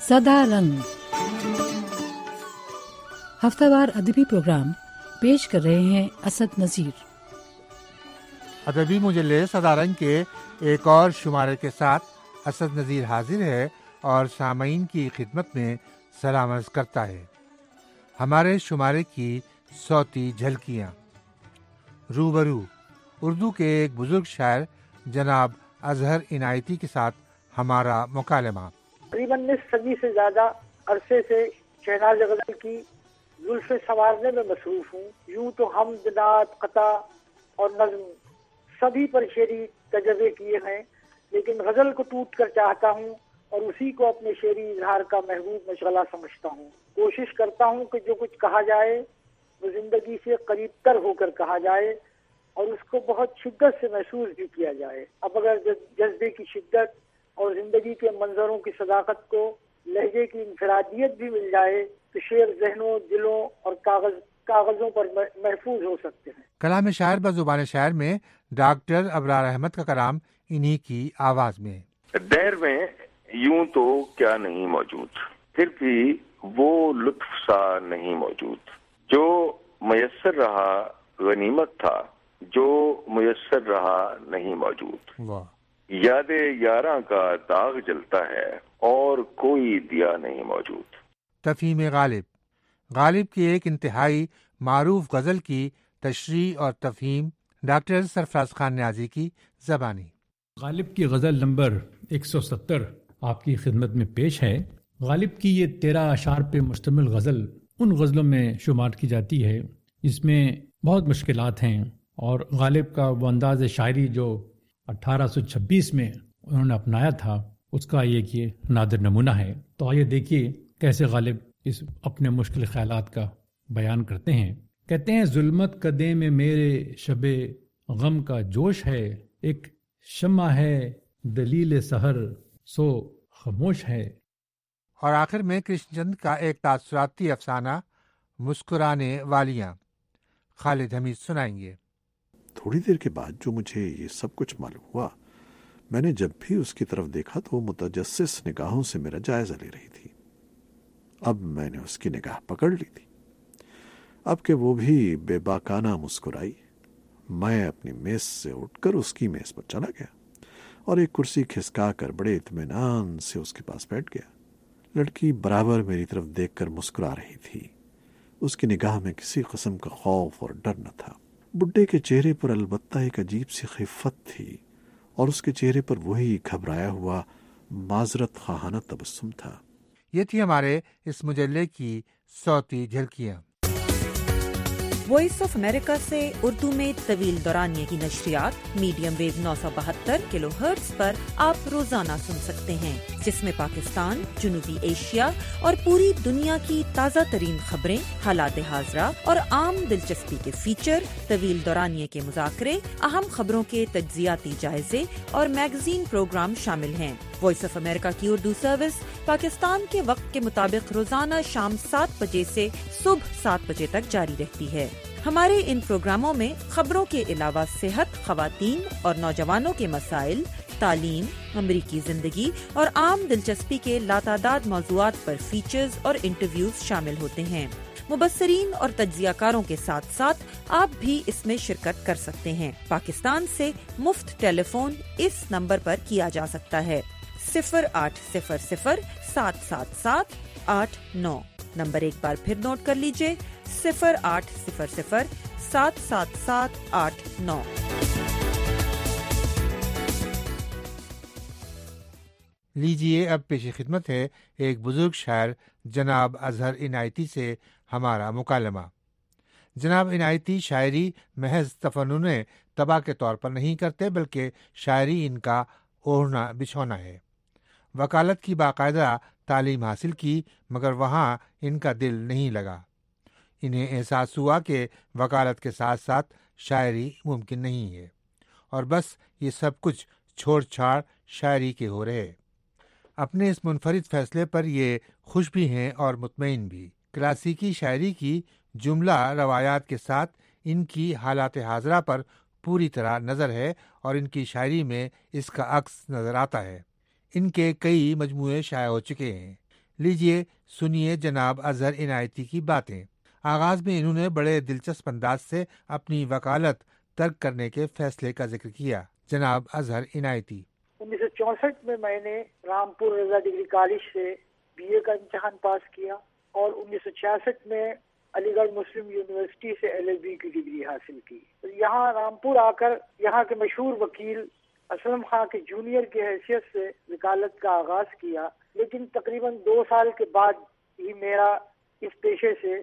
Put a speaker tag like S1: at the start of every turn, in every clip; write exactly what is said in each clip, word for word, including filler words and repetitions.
S1: सदा रंग हफ्तावार अदबी प्रोग्राम पेश कर रहे हैं असद नज़ीर।
S2: अदबी मुजल्ले सदा रंग के एक और शुमारे के साथ असद नज़ीर हाजिर है और सामईन की खिदमत में सलाम अर्ज़ करता है। हमारे शुमारे की सौती झलकियाँ। रूबरू उर्दू के एक बुजुर्ग शायर जनाब अजहर इनायती के साथ हमारा मुकालमा।
S3: तकरीबन निस्फ सदी से ज्यादा अरसे से शहनाज गजल की जुल्फ़े संवारने में मसरूफ हूँ। यूं तो हम नात कता और नज्म सभी पर शेरी तजर्बे किए हैं, लेकिन गजल को टूट कर चाहता हूँ और उसी को अपने शेरी इजहार का महबूब मशगला समझता हूँ। कोशिश करता हूँ कि जो कुछ कहा जाए वो जिंदगी से करीब तर होकर कहा जाए और उसको बहुत शिद्दत से महसूस भी किया जाए। अब अगर जज्बे की शिद्दत और जिंदगी के मंजरों की सदाकत को लहजे की इंफरादियत भी मिल जाए तो शेर जहनों, दिलों और कागज कागजों पर महफूज हो सकते हैं।
S2: कलाम शायर ब जुबान शायर में डॉक्टर अबरार अहमद का कलाम इन्हीं की आवाज में।
S4: दहर में यूं तो क्या नहीं मौजूद, फिर भी वो लुत्फ सा नहीं मौजूद। जो मुयस्सर रहा गनीमत था, जो मुयस्सर रहा नहीं मौजूद।
S2: वाह।
S4: यादे यारा का दाग जलता है और कोई दिया नहीं मौजूद।
S2: तफहीम गालिब गालिब की एक इंतहाई मारूफ गज़ल की तशरीह और तफहीम डॉक्टर सरफराज खान न्याजी की ज़बानी।
S5: गालिब की गज़ल नंबर एक सौ सत्तर आपकी खिदमत में पेश है। गालिब की ये तेरह अशार पे मुश्तमिल गज़ल उन गज़लों में शुमार की जाती है जिसमें बहुत मुश्किलात हैं, और गालिब का वो अंदाज़ शायरी जो अठारह सौ छब्बीस में उन्होंने अपनाया था उसका एक ये नादिर नमूना है। तो आइए देखिए कैसे गालिब इस अपने मुश्किल ख्यालात का बयान करते हैं। कहते हैं, जुल्मत कदे में मेरे शबे गम का जोश है, एक शम्मा है दलील सहर सो खामोश है।
S2: और आखिर में कृष्णचंद का एक तासुराती अफसाना मुस्कुराने वालियाँ खालिद हमीद सुनाएंगे।
S6: थोड़ी देर के बाद जो मुझे ये सब कुछ मालूम हुआ, मैंने जब भी उसकी तरफ देखा तो वो मुतजस्सिस निगाहों से मेरा जायजा ले रही थी। अब मैंने उसकी निगाह पकड़ ली थी। अब कि वो भी बेबाकाना मुस्कुराई, मैं अपनी मेज से उठकर उसकी मेज पर चला गया और एक कुर्सी खिसका कर बड़े इत्मीनान से उसके पास बैठ गया। लड़की बराबर मेरी तरफ देखकर मुस्कुरा रही थी। उसकी निगाह में किसी किस्म का खौफ और डर न था। बुड्ढे के चेहरे पर अलबत्ता एक अजीब सी खिफत थी और उसके चेहरे पर वही घबराया हुआ माजरत खाना तबस्सुम था।
S2: ये थी हमारे इस मुजल्ले की सौती झलकियाँ।
S7: वॉइस ऑफ अमेरिका से उर्दू में तवील दौरानिये की नशरियात मीडियम वेव नौ सौ बहत्तर किलो हर्ट्ज पर आप रोजाना सुन सकते हैं, जिसमें पाकिस्तान, जुनूबी एशिया और पूरी दुनिया की ताज़ा तरीन खबरें, हालात हाज़रा और आम दिलचस्पी के फीचर, तवील दौरानिये के मुज़ाकरे, अहम खबरों के तज्ज़ियाती जायजे और मैगजीन प्रोग्राम शामिल हैं। वॉइस ऑफ अमेरिका की उर्दू सर्विस पाकिस्तान के वक्त के मुताबिक रोजाना शाम सात बजे से सुबह सात बजे तक जारी रहती है। हमारे इन प्रोग्रामों में खबरों के अलावा सेहत, खवातीन और नौजवानों के मसाइल, तालीम, अमरीकी जिंदगी और आम दिलचस्पी के लातादाद मौज़ूआत पर फीचर्स और इंटरव्यूज शामिल होते हैं। मुबस्सरीन और तज्ज़ियाकारों के साथ साथ आप भी इसमें शिरकत कर सकते हैं। पाकिस्तान से मुफ्त टेलीफोन इस नंबर पर किया जा सकता है, सिफर आठ सिफर सिफर सात सात सात आठ नौ। नंबर एक बार फिर नोट कर लीजिए, सिफर आठ सिफर सिफर सात सात सात आठ नौ।
S2: लीजिए अब पेश खिदमत है एक बुजुर्ग शायर जनाब अजहर इनायती से हमारा मुकालमा। जनाब इनायती शायरी महज तफन्नुन तबाह के तौर पर नहीं करते, बल्कि शायरी इनका ओढ़ना बिछौना है। वकालत की बाकायदा तालीम हासिल की, मगर वहाँ इनका दिल नहीं लगा। इन्हें एहसास हुआ कि वकालत के साथ साथ शायरी मुमकिन नहीं है, और बस ये सब कुछ छोड़ छाड़ शायरी के हो रहे। अपने इस मुनफरिद फैसले पर ये खुश भी हैं और मुतमईन भी। क्लासिकी शायरी की जुमला रवायात के साथ इनकी हालात हाजरा पर पूरी तरह नज़र है और इनकी शायरी में इसका अक्स नज़र आता है। इनके कई मजमूए शाया हो चुके हैं, لیجیے سنیے جناب اظہر عنایتی کی باتیں۔ آغاز میں انہوں نے بڑے دلچسپ انداز سے اپنی وکالت ترک کرنے کے فیصلے کا ذکر کیا۔ جناب اظہر عنایتی:
S3: انیس سو چونسٹھ میں میں نے رامپور رضا ڈگری کالج سے بی اے کا امتحان پاس کیا اور انیس سو چھیاسٹھ میں علی گڑھ مسلم یونیورسٹی سے ایل ایل بی کی ڈگری حاصل کی۔ یہاں رامپور آ کر یہاں کے مشہور وکیل اسلم خان کے جونیئر کی حیثیت سے وکالت کا آغاز کیا، لیکن تقریباً دو سال کے بعد ہی میرا اس پیشے سے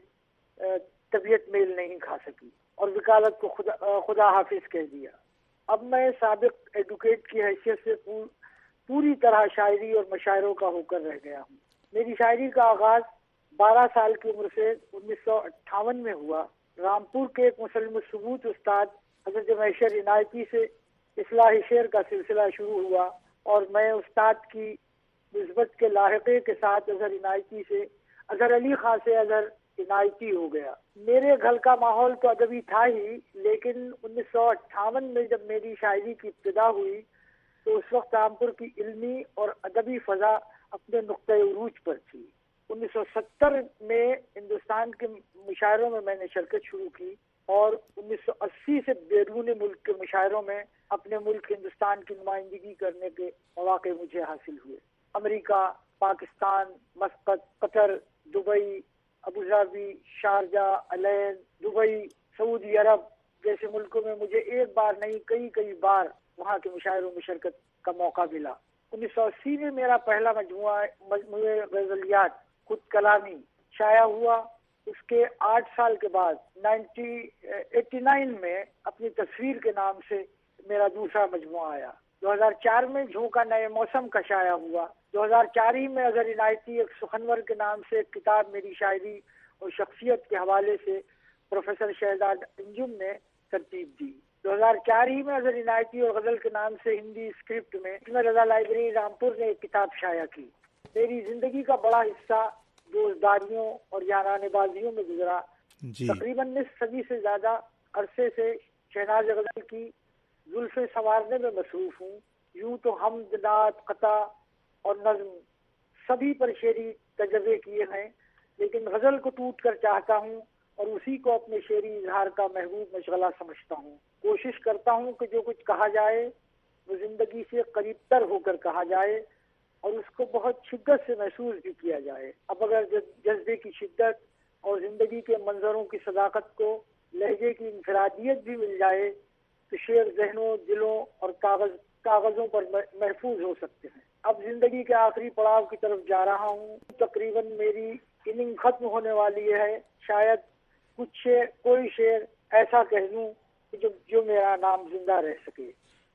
S3: طبیعت میل نہیں کھا سکی اور وکالت کو خدا, خدا حافظ کہہ دیا۔ اب میں سابق ایڈوکیٹ کی حیثیت سے پوری طرح شاعری اور مشاعروں کا ہو کر رہ گیا ہوں۔ میری شاعری کا آغاز بارہ سال کی عمر سے انیس سو اٹھاون میں ہوا۔ رامپور کے ایک مسلم ثبوت استاد حضرت محشر عنایتی سے اصلاح شعر کا سلسلہ شروع ہوا اور میں استاد کی نسبت کے لاحقے کے ساتھ اظہر عنایتی سے اظہر علی خان سے اظہر عنایتی ہو گیا۔ میرے گھر کا ماحول تو ادبی تھا ہی، لیکن انیس سو اٹھاون میں جب میری شاعری کی ابتدا ہوئی تو اس وقت رامپور کی علمی اور ادبی فضا اپنے نقطۂ عروج پر تھی۔ انیس سو ستر میں ہندوستان کے مشاعروں میں میں نے شرکت شروع کی اور انیس سو اسی سے بیرون ملک کے مشاعروں میں اپنے ملک ہندوستان کی نمائندگی کرنے کے مواقع مجھے حاصل ہوئے۔ امریکہ، Pakistan, Muscat, Qatar, Dubai, Abu Dhabi, Sharjah, Al Ain, Dubai, Saudi Arabia جیسے ملکوں میں مجھے ایک بار نہیں کئی کئی بار وہاں کے مشاعروں میں شرکت کا موقع ملا۔ انیس سو اسی میں میرا پہلا مجموعہ مجموعہ غزلیات خود کلامی شائع ہوا۔ اس کے آٹھ سال کے بعد نائنٹی ایٹی نائن میں اپنی تصویر کے نام سے میرا دوسرا مجموعہ آیا۔ دو ہزار چار میں جھونکا نئے موسم کا شائع ہوا۔ دو ہزار چار ہی میں اظہر عنایتی ایک سخنور کے نام سے ایک کتاب میری شاعری اور شخصیت کے حوالے سے پروفیسر شہزاد انجم نے ترتیب دی۔ دو ہزار چار ہی میں اظہر عنایتی اور غزل کے نام سے ہندی اسکرپٹ میں رضا لائبریری رامپور نے ایک کتاب شائع کی۔ میری زندگی کا بڑا حصہ دوستداریوں اور یارانہ بازیوں میں گزرا۔
S2: جی۔
S3: تقریباً نصف صدی سے زیادہ عرصے سے شہناز غزل کی زلفیں سنوارنے میں مصروف ہوں۔ یوں تو حمد، نعت، قطع اور نظم سبھی پر شعری تجربے کیے ہیں، لیکن غزل کو ٹوٹ کر چاہتا ہوں اور اسی کو اپنے شعری اظہار کا محبوب مشغلہ سمجھتا ہوں۔ کوشش کرتا ہوں کہ جو کچھ کہا جائے وہ زندگی سے قریب تر ہو کر کہا جائے اور اس کو بہت شدت سے محسوس بھی کیا جائے۔ اب اگر جذبے کی شدت اور زندگی کے منظروں کی صداقت کو لہجے کی انفرادیت بھی مل جائے تو شعر ذہنوں، دلوں اور کاغذ کاغذوں پر محفوظ ہو سکتے ہیں۔ اب زندگی کے آخری پڑاؤ کی طرف جا رہا ہوں۔ تقریباً میری اننگ ختم ہونے والی ہے۔ شاید کچھ شعر کوئی شعر ایسا کہہ دوں کہ جو جو میرا نام زندہ رہ سکے۔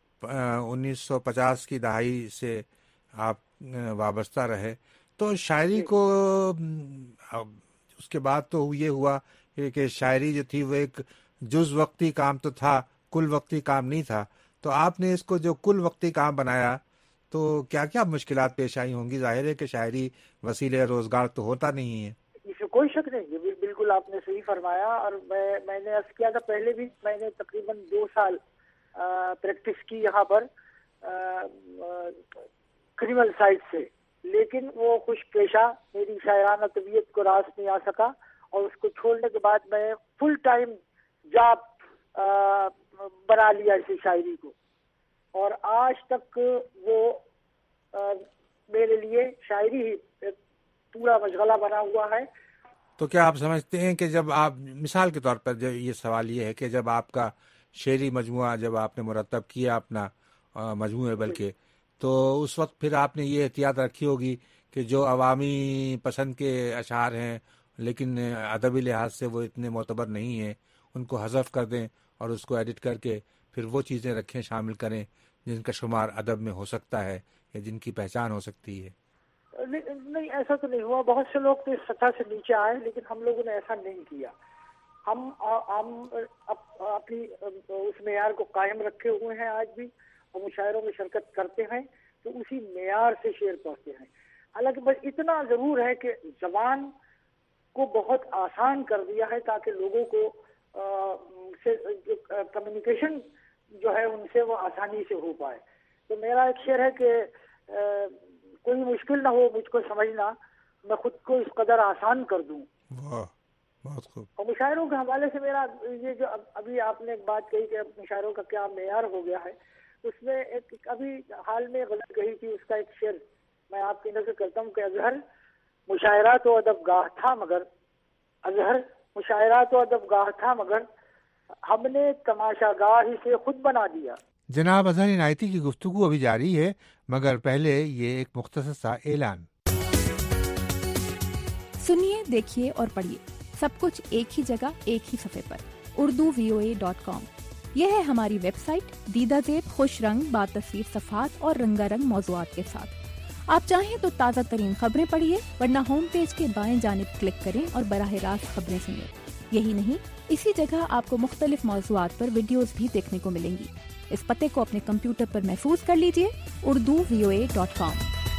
S2: انیس سو پچاس کی دہائی سے آپ وابستہ رہے تو شاعری کو اس کے بعد تو یہ ہوا کہ شاعری جو تھی وہ ایک جز وقتی کام تو تھا، کل وقتی کام نہیں تھا، تو آپ نے اس کو جو کل وقتی کام بنایا تو کیا کیا مشکلات پیش آئی ہوں گی؟ ظاہر ہے کہ شاعری وسیلہ روزگار تو ہوتا نہیں ہے۔
S3: اس میں کوئی شک نہیں ہے، بالکل آپ نے صحیح فرمایا۔ اور میں میں نے عرض کیا تھا پہلے بھی، میں نے تقریباً دو سال پریکٹس کی یہاں پر کرمل سائٹ سے، لیکن وہ خوش پیشہ میری شاعرانہ طبیعت کو راس نہیں آ سکا اور اس کو چھوڑنے کے بعد میں فل ٹائم جاب بنا لیا اسی شاعری کو، اور آج تک وہ میرے لیے شاعری ہی پورا مشغلہ بنا ہوا ہے۔
S2: تو کیا آپ سمجھتے ہیں کہ جب آپ، مثال کے طور پر جو یہ سوال یہ ہے کہ جب آپ کا شعری مجموعہ جب آپ نے مرتب کیا اپنا مجموعے بلکہ، تو اس وقت پھر آپ نے یہ احتیاط رکھی ہوگی کہ جو عوامی پسند کے اشعار ہیں لیکن ادبی لحاظ سے وہ اتنے معتبر نہیں ہیں ان کو حذف کر دیں اور اس کو ایڈٹ کر کے پھر وہ چیزیں رکھیں، شامل کریں جن کا شمار ادب میں ہو سکتا ہے یا جن کی پہچان ہو سکتی ہے؟
S3: نہیں، ایسا تو نہیں ہوا۔ بہت سے لوگ تو اس سطح سے نیچے آئے، لیکن ہم لوگوں نے ایسا نہیں کیا۔ ہم ہم اپنی اس معیار کو قائم رکھے ہوئے ہیں آج بھی، اور مشاعروں میں شرکت کرتے ہیں تو اسی معیار سے شعر پڑھتے ہیں۔ حالانکہ بس اتنا ضرور ہے کہ زبان کو بہت آسان کر دیا ہے تاکہ لوگوں کو کمیونیکیشن جو ہے ان سے وہ آسانی سے ہو پائے۔ تو میرا ایک شعر ہے کہ کوئی مشکل نہ ہو مجھ کو سمجھنا، میں خود کو اس قدر آسان کر دوں.
S2: واہ بہت خوب.
S3: اور مشاعروں کے حوالے سے میرا یہ جو ابھی آپ نے ایک بات کہی کہ مشاعروں کا کیا معیار ہو گیا ہے، اس میں ایک ابھی حال میں غلط کہی تھی، اس کا ایک شعر میں آپ کی نظر کرتا ہوں کہ اظہر مشاعرہ تو ادب گاہ تھا مگر اظہر مشاعرہ تو ادب گاہ تھا مگر ہم نے تماشا گاہ ہی سے خود بنا دیا.
S2: جناب اظہر عنایتی کی گفتگو ابھی جاری ہے، مگر پہلے یہ ایک مختصر سا اعلان.
S8: سنیے، دیکھیے اور پڑھیے سب کچھ ایک ہی جگہ ایک ہی صفحے پر، اردو وی او اے ڈاٹ کام. یہ ہے ہماری ویب سائٹ، دیدہ زیب، خوش رنگ، با تصویر صفحات اور رنگا رنگ موضوعات کے ساتھ. آپ چاہیں تو تازہ ترین خبریں پڑھیے، ورنہ ہوم پیج کے بائیں جانب کلک کریں اور براہ راست خبریں سنیں. یہی نہیں، اسی جگہ آپ کو مختلف موضوعات پر ویڈیوز بھی دیکھنے کو ملیں گی. اس پتے کو اپنے کمپیوٹر پر محفوظ کر لیجئے، اردو وی او اے ڈاٹ کام.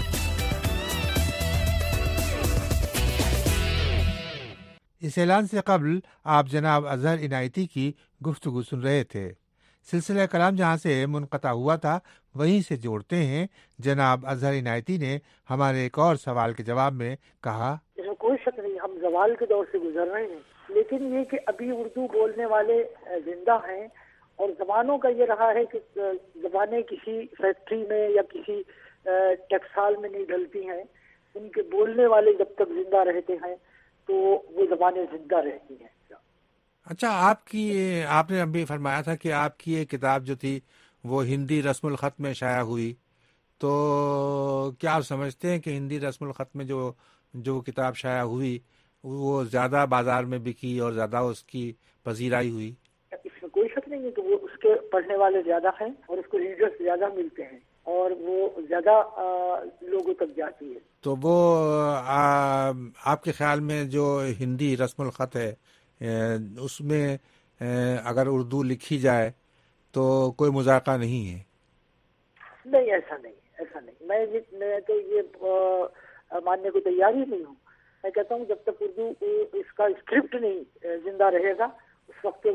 S2: اس اعلان سے قبل آپ جناب اظہر عنایتی کی گفتگو سن رہے تھے. سلسلہ کلام جہاں سے منقطع ہوا تھا وہیں سے جوڑتے ہیں. جناب اظہر عنایتی نے ہمارے ایک اور سوال کے جواب میں کہا،
S3: اس میں کوئی شک نہیں ہم زوال کے دور سے گزر رہے ہیں، لیکن یہ کہ ابھی اردو بولنے والے زندہ ہیں، اور زبانوں کا یہ رہا ہے کہ زبانیں کسی فیکٹری میں یا کسی ٹیکسال میں نہیں ڈھلتی ہیں. ان کے بولنے والے جب تک زندہ رہتے ہیں تو وہ زبانیں زندہ رہتی ہیں.
S2: اچھا، آپ کی آپ نے ابھی فرمایا تھا کہ آپ کی یہ کتاب جو تھی وہ ہندی رسم الخط میں شائع ہوئی، تو کیا آپ سمجھتے ہیں کہ ہندی رسم الخط میں جو جو کتاب شائع ہوئی وہ زیادہ بازار میں بکی اور زیادہ اس کی پذیرائی ہوئی؟
S3: اس میں کوئی شک نہیں ہے کہ وہ اس کے پڑھنے والے زیادہ ہیں اور اس کو ریڈرز زیادہ ملتے ہیں اور وہ زیادہ لوگوں تک جاتی ہے.
S2: تو وہ آپ کے خیال میں جو ہندی رسم الخط ہے اس میں اگر اردو لکھی جائے تو کوئی مذاکرہ نہیں ہے؟
S3: نہیں، ایسا نہیں ایسا نہیں میں میں تو یہ ماننے کو تیار ہی نہیں ہوں. میں کہتا ہوں جب تک اردو اس کا اسکرپٹ نہیں زندہ رہے گا اس وقت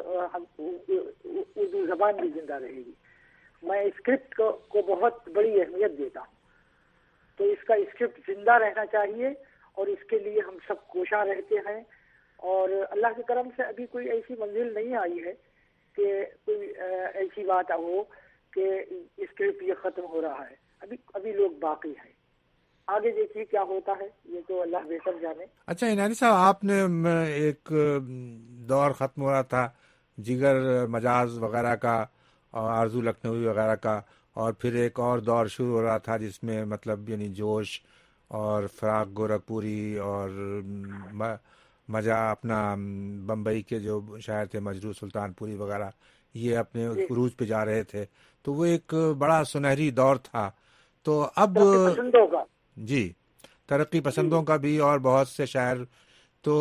S3: اردو زبان بھی زندہ رہے گی. میں اسکرپٹ کو بہت بڑی اہمیت دیتا ہوں، تو اس کا اسکرپٹ زندہ رہنا چاہیے اور اس کے لیے ہم سب کوشاں رہتے ہیں. اور اللہ کے کرم سے ابھی کوئی ایسی منزل نہیں آئی ہے کہ کوئی ایسی بات ہو کہ اسکرپٹ یہ ختم ہو رہا ہے. ابھی ابھی لوگ باقی ہیں. آگے دیکھیے کیا ہوتا ہے، یہ تو اللہ بہتر جانے.
S2: اچھا عنایتی صاحب، آپ نے ایک دور ختم ہو رہا تھا جگر مجاز وغیرہ کا اور آرزو لکھنوی وغیرہ کا، اور پھر ایک اور دور شروع ہو رہا تھا جس میں مطلب یعنی جوش اور فراق گورکھپوری اور مجا اپنا بمبئی کے جو شاعر تھے مجروح سلطان پوری وغیرہ، یہ اپنے عروج پہ جا رہے تھے. تو وہ ایک بڑا سنہری دور تھا. تو اب جی ترقی پسندوں کا بھی اور بہت سے شاعر. تو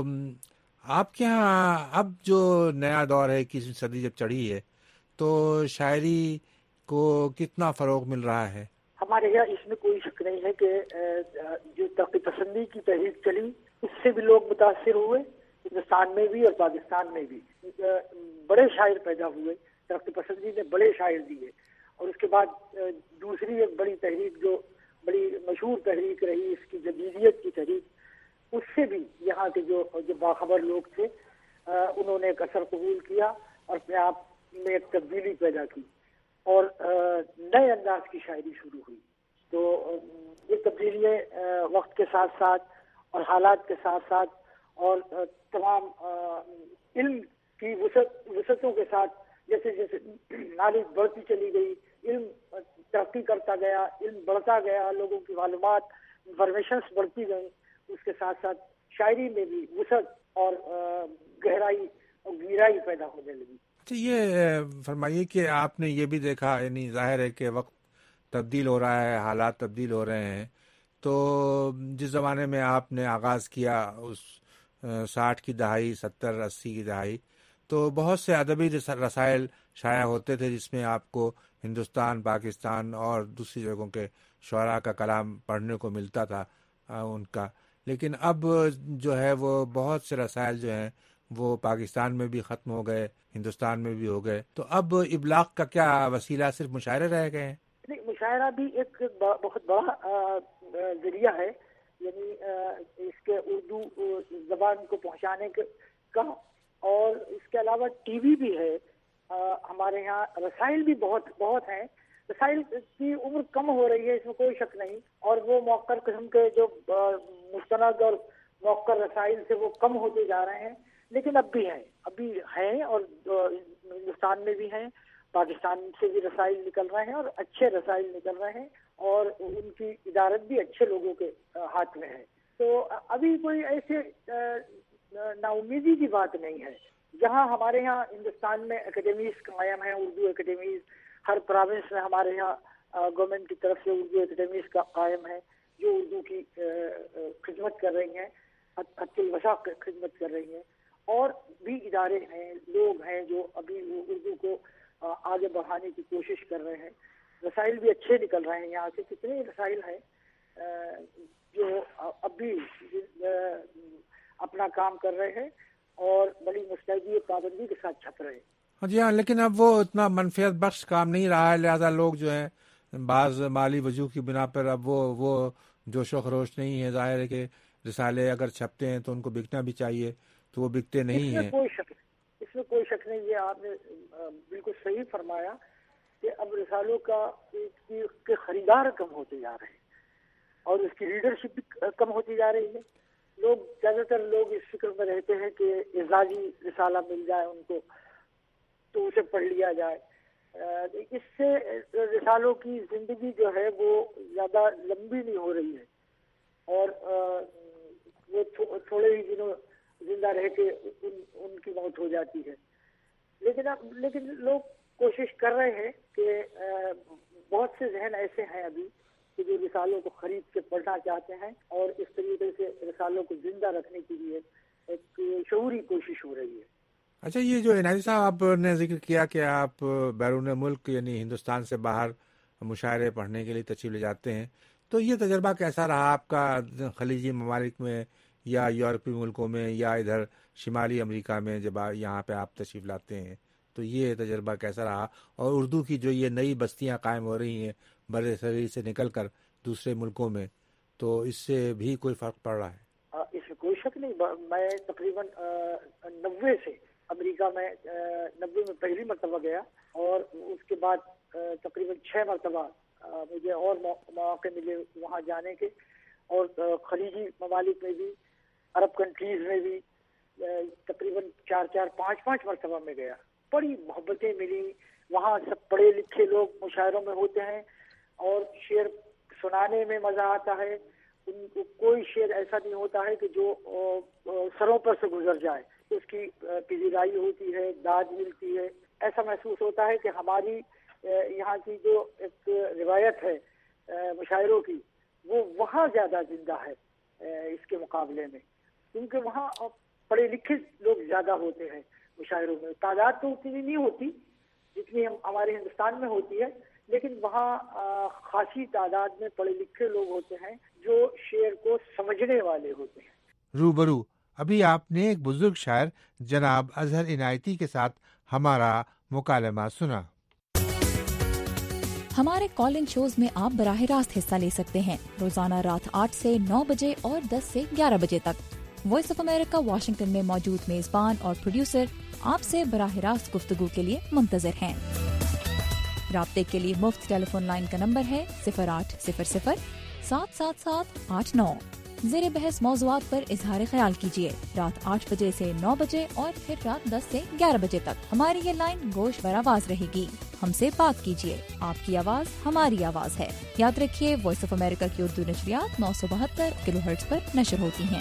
S2: آپ کے یہاں اب جو نیا دور ہے، اکیسویں صدی جب چڑھی ہے، تو شاعری کو کتنا فروغ مل رہا ہے؟
S3: ہمارے یہاں اس میں کوئی شک نہیں ہے کہ جو ترقی پسندی کی تحریک چلی اس سے بھی لوگ متاثر ہوئے، ہندوستان میں بھی اور پاکستان میں بھی بڑے شاعر پیدا ہوئے. ترقی پسندی نے بڑے شاعر دیے، اور اس کے بعد دوسری ایک بڑی تحریک جو بڑی مشہور تحریک رہی اس کی جدیدیت کی تحریک، اس سے بھی یہاں کے جو جو باخبر لوگ تھے انہوں نے ایک اثر قبول کیا اور اپنے آپ میں ایک تبدیلی پیدا کی اور نئے انداز کی شاعری شروع ہوئی. تو یہ تبدیلیاں وقت کے ساتھ ساتھ اور حالات کے ساتھ ساتھ اور تمام علم کی وسعتوں کے ساتھ جیسے جیسے نالج بڑھتی چلی گئی، علم ترقی کرتا گیا، علم بڑھتا گیا، لوگوں کی معلومات انفارمیشنس بڑھتی گئیں، اس کے ساتھ ساتھ شاعری میں بھی وسعت اور گہرائی اور گہرائی پیدا ہونے لگی.
S2: اچھا یہ فرمائیے کہ آپ نے یہ بھی دیکھا، یعنی ظاہر ہے کہ وقت تبدیل ہو رہا ہے، حالات تبدیل ہو رہے ہیں. تو جس زمانے میں آپ نے آغاز کیا اس ساٹھ کی دہائی، ستر اسی کی دہائی، تو بہت سے ادبی رسائل شائع ہوتے تھے جس میں آپ کو ہندوستان، پاکستان اور دوسری جگہوں کے شعراء کا کلام پڑھنے کو ملتا تھا ان کا. لیکن اب جو ہے وہ بہت سے رسائل جو ہیں وہ پاکستان میں بھی ختم ہو گئے، ہندوستان میں بھی ہو گئے. تو اب ابلاغ کا کیا وسیلہ صرف مشاعرے رہ گئے ہیں؟
S3: نہیں، مشاعرہ بھی ایک بہت بڑا ذریعہ ہے، یعنی اس کے اردو زبان کو پہنچانے کا، اور اس کے علاوہ ٹی وی بھی ہے ہمارے یہاں، رسائل بھی بہت بہت ہیں. رسائل کی عمر کم ہو رہی ہے، اس میں کوئی شک نہیں، اور وہ موقر قسم کے جو مستند اور موقر رسائل سے وہ کم ہوتے جا رہے ہیں، لیکن اب بھی ہیں ابھی ہیں اور ہندوستان میں بھی ہیں، پاکستان سے بھی رسائل نکل رہے ہیں اور اچھے رسائل نکل رہے ہیں، اور ان کی ادارت بھی اچھے لوگوں کے ہاتھ میں ہے. تو ابھی کوئی ایسے نا امیدی کی بات نہیں ہے. جہاں ہمارے یہاں ہندوستان میں اکیڈمیز قائم ہیں، اردو اکیڈمیز ہر پروونس میں ہمارے یہاں گورنمنٹ کی طرف سے اردو اکیڈمیز کا قائم ہے جو اردو کی خدمت کر رہی ہیں، حد الوسع خدمت کر رہی ہیں، اور بھی ادارے ہیں، لوگ ہیں جو ابھی اردو کو آگے بڑھانے کی کوشش کر رہے ہیں. رسائل بھی اچھے نکل رہے ہیں. یہاں سے کتنے رسائل ہیں جو اب بھی اپنا کام کر رہے ہیں اور بڑی مستعدی اور پابندی کے ساتھ چھپ رہے ہیں.
S2: ہاں جی ہاں، لیکن اب وہ اتنا منفیت بخش کام نہیں رہا ہے، لہذا لوگ جو ہیں بعض مالی وجوہ کی بنا پر اب وہ وہ جوش و خروش نہیں ہے. ظاہر ہے کہ رسالے اگر چھپتے ہیں تو ان کو بکنا بھی چاہیے، تو وہ بکتے نہیں ہیں.
S3: اس میں کوئی شک اس میں کوئی شک نہیں. یہ آپ نے بالکل صحیح فرمایا کہ اب رسالوں کا کے خریدار کم ہوتے جا رہے ہیں اور اس کی لیڈرشپ بھی کم ہوتی جا رہی ہے. لوگ زیادہ تر لوگ اس فکر میں رہتے ہیں کہ اعزازی رسالہ مل جائے ان کو تو اسے پڑھ لیا جائے. اس سے رسالوں کی زندگی جو ہے وہ زیادہ لمبی نہیں ہو رہی ہے اور وہ تھوڑے ہی دنوں زندہ رہ کے ان, ان کی موت ہو جاتی ہے. لیکن اب لیکن لوگ کوشش کر رہے ہیں کہ بہت سے ذہن ایسے ہیں ابھی کہ جو رسالوں کو خرید کے پڑھنا چاہتے ہیں اور اس طریقے سے رسالوں کو زندہ رکھنے کے لیے ایک شعوری کوشش ہو رہی ہے.
S2: اچھا، یہ جو عنایتی صاحب آپ نے ذکر کیا کہ آپ بیرون ملک یعنی ہندوستان سے باہر مشاعرے پڑھنے کے لیے تشریف لے جاتے ہیں، تو یہ تجربہ کیسا رہا آپ کا خلیجی ممالک میں یا یورپی ملکوں میں یا ادھر شمالی امریکہ میں؟ جب یہاں پہ آپ تشریف لاتے ہیں تو یہ تجربہ کیسا رہا؟ اور اردو کی جو یہ نئی بستیاں قائم ہو رہی ہیں بر صغیر سے نکل کر دوسرے ملکوں میں، تو اس سے بھی کوئی فرق پڑ رہا ہے؟
S3: اس میں کوئی شک نہیں. میں تقریباً نوے سے امریکہ میں نبے میں پہلی مرتبہ گیا اور اس کے بعد تقریباً چھ مرتبہ مجھے اور مواقع ملے وہاں جانے کے، اور خلیجی ممالک میں بھی، عرب کنٹریز میں بھی تقریباً چار چار پانچ پانچ مرتبہ میں گیا. بڑی محبتیں ملی وہاں. سب پڑھے لکھے لوگ مشاعروں میں ہوتے ہیں اور شعر سنانے میں مزہ آتا ہے. ان کو کوئی شعر ایسا نہیں ہوتا ہے کہ جو سروں پر سے گزر جائے. اس کی پذیرائی ہوتی ہے، داد ملتی ہے. ایسا محسوس ہوتا ہے کہ ہماری یہاں کی جو ایک روایت ہے مشاعروں کی وہ وہاں زیادہ زندہ ہے اس کے مقابلے میں، کیونکہ وہاں پڑھے لکھے لوگ زیادہ ہوتے ہیں مشاعروں میں. تعداد تو اتنی نہیں ہوتی جتنی ہمارے ہندوستان میں ہوتی ہے، لیکن وہاں خاصی تعداد میں پڑھے لکھے لوگ ہوتے ہیں جو شعر کو سمجھنے والے ہوتے ہیں.
S2: روبرو ابھی آپ نے ایک بزرگ شاعر جناب اظہر عنایتی کے ساتھ ہمارا مکالمہ سنا.
S8: ہمارے کال ان شوز میں آپ براہ راست حصہ لے سکتے ہیں روزانہ رات آٹھ سے نو بجے اور دس سے گیارہ بجے تک. وائس آف امریکہ واشنگٹن میں موجود میزبان اور پروڈیوسر آپ سے براہ راست گفتگو کے لیے منتظر ہیں. رابطے کے لیے مفت ٹیلی فون لائن کا نمبر ہے صفر آٹھ صفر صفر سات سات سات آٹھ نو. زیر بحث موضوعات پر اظہار خیال کیجیے رات آٹھ بجے سے نو بجے اور پھر رات دس سے گیارہ بجے تک. ہماری یہ لائن گوش بر آواز رہے گی. ہم سے بات کیجیے. آپ کی آواز ہماری آواز ہے. یاد رکھیے وائس آف امریکہ کی اردو نشریات نو سو بہتر کلو ہرٹز پر نشر ہوتی ہیں.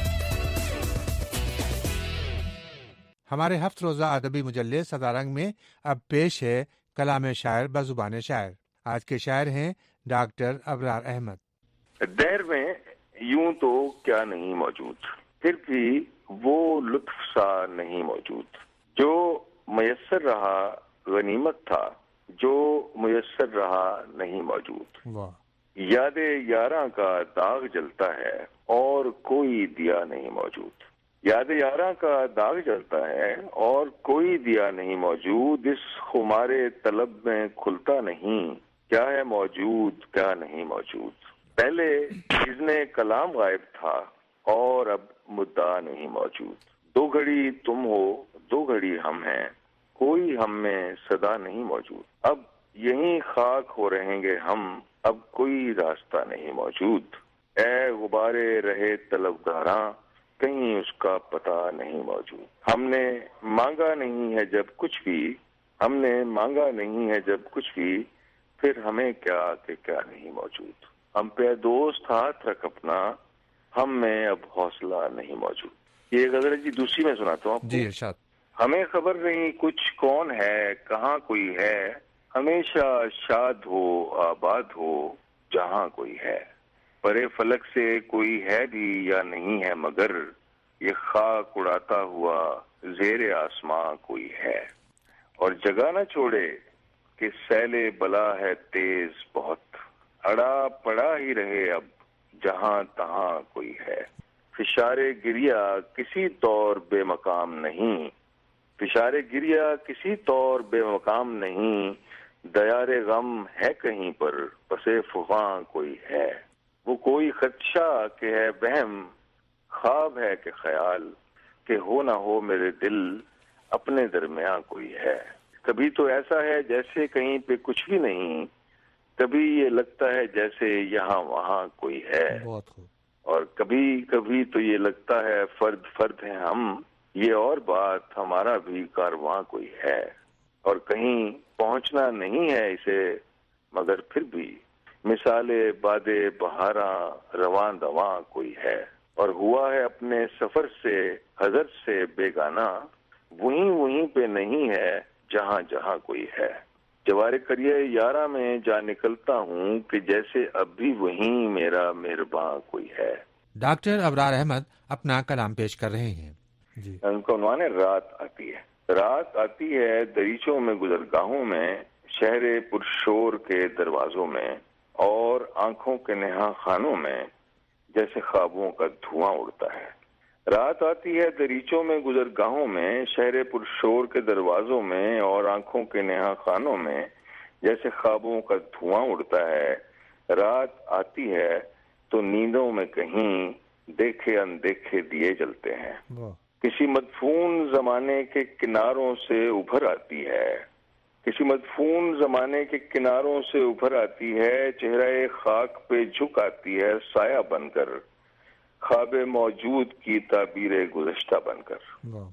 S2: ہمارے ہفت روزہ ادبی مجلے سدا رنگ میں اب پیش ہے کلام شاعر بزبان شاعر. آج کے شاعر ہیں ڈاکٹر ابرار احمد.
S4: دہر میں یوں تو کیا نہیں موجود، پھر بھی وہ لطف سا نہیں موجود. جو میسر رہا غنیمت تھا، جو میسر رہا نہیں موجود. یاد یاراں کا داغ جلتا ہے اور کوئی دیا نہیں موجود. یاد یاراں کا داغ جلتا ہے اور کوئی دیا نہیں موجود. اس خمارے طلب میں کھلتا نہیں کیا ہے موجود کیا نہیں موجود. پہلے اذن کلام غائب تھا اور اب مدعا نہیں موجود. دو گھڑی تم ہو دو گھڑی ہم ہیں، کوئی ہم میں صدا نہیں موجود. اب یہیں خاک ہو رہیں گے ہم، اب کوئی راستہ نہیں موجود. اے غبارے رہے طلبگاراں، کہیں اس کا پتہ نہیں موجود. ہم نے مانگا نہیں ہے جب کچھ بھی، ہم نے مانگا نہیں ہے جب کچھ بھی، پھر ہمیں کیا کہ کیا نہیں موجود. ہم پہ دوست ہاتھ رکھ اپنا، ہم میں اب حوصلہ نہیں موجود. یہ غزل جی دوسری میں سناتا ہوں آپ کو.
S2: جی ارشاد.
S4: ہمیں خبر نہیں کچھ کون ہے کہاں کوئی ہے، ہمیشہ شاد ہو آباد ہو جہاں کوئی ہے. پرے فلک سے کوئی ہے بھی یا نہیں ہے، مگر یہ خاک اڑاتا ہوا زیر آسماں کوئی ہے. اور جگہ نہ چھوڑے کہ سیل بلا ہے تیز بہت، اڑا پڑا ہی رہے اب جہاں تہاں کوئی ہے. فشار گریا کسی طور بے مقام نہیں، فشار گریا کسی طور بے مقام نہیں، دیار غم ہے کہیں پر پسے فغاں کوئی ہے. وہ کوئی خدشہ کہ ہے وہم، خواب ہے کہ خیال، کہ ہو نہ ہو میرے دل اپنے درمیان کوئی ہے. کبھی تو ایسا ہے جیسے کہیں پہ کچھ بھی نہیں، کبھی یہ لگتا ہے جیسے یہاں وہاں کوئی ہے.
S2: بہت خوب.
S4: اور کبھی کبھی تو یہ لگتا ہے فرد فرد ہیں ہم، یہ اور بات ہمارا بھی کارواں کوئی ہے. اور کہیں پہنچنا نہیں ہے اسے، مگر پھر بھی مثال باد بہاراں رواں دواں کوئی ہے. اور ہوا ہے اپنے سفر سے حضرت سے بیگانہ، وہیں وہیں پہ نہیں ہے جہاں جہاں کوئی ہے. جوار کریے یارہ میں جا نکلتا ہوں کہ جیسے اب بھی وہیں میرا مہرباں کوئی ہے.
S2: ڈاکٹر ابرار احمد اپنا کلام پیش کر رہے ہیں. جی.
S4: ان کا عنوان ہے رات آتی ہے. رات آتی ہے دریچوں میں گزرگاہوں میں، شہر پرشور کے دروازوں میں اور آنکھوں کے نہا خانوں میں، جیسے خوابوں کا دھواں اڑتا ہے. رات آتی ہے دریچوں میں گزرگاہوں میں، شہر پرشور کے دروازوں میں اور آنکھوں کے نہا خانوں میں، جیسے خوابوں کا دھواں اڑتا ہے. رات آتی ہے تو نیندوں میں کہیں دیکھے اندیکھے دیے جلتے ہیں. کسی مدفون زمانے کے کناروں سے ابھر آتی ہے، کسی مدفون زمانے کے کناروں سے ابھر آتی ہے، چہرہ خاک پہ جھک آتی ہے سایہ بن کر، خواب موجود کی تعبیر گزشتہ بن کر.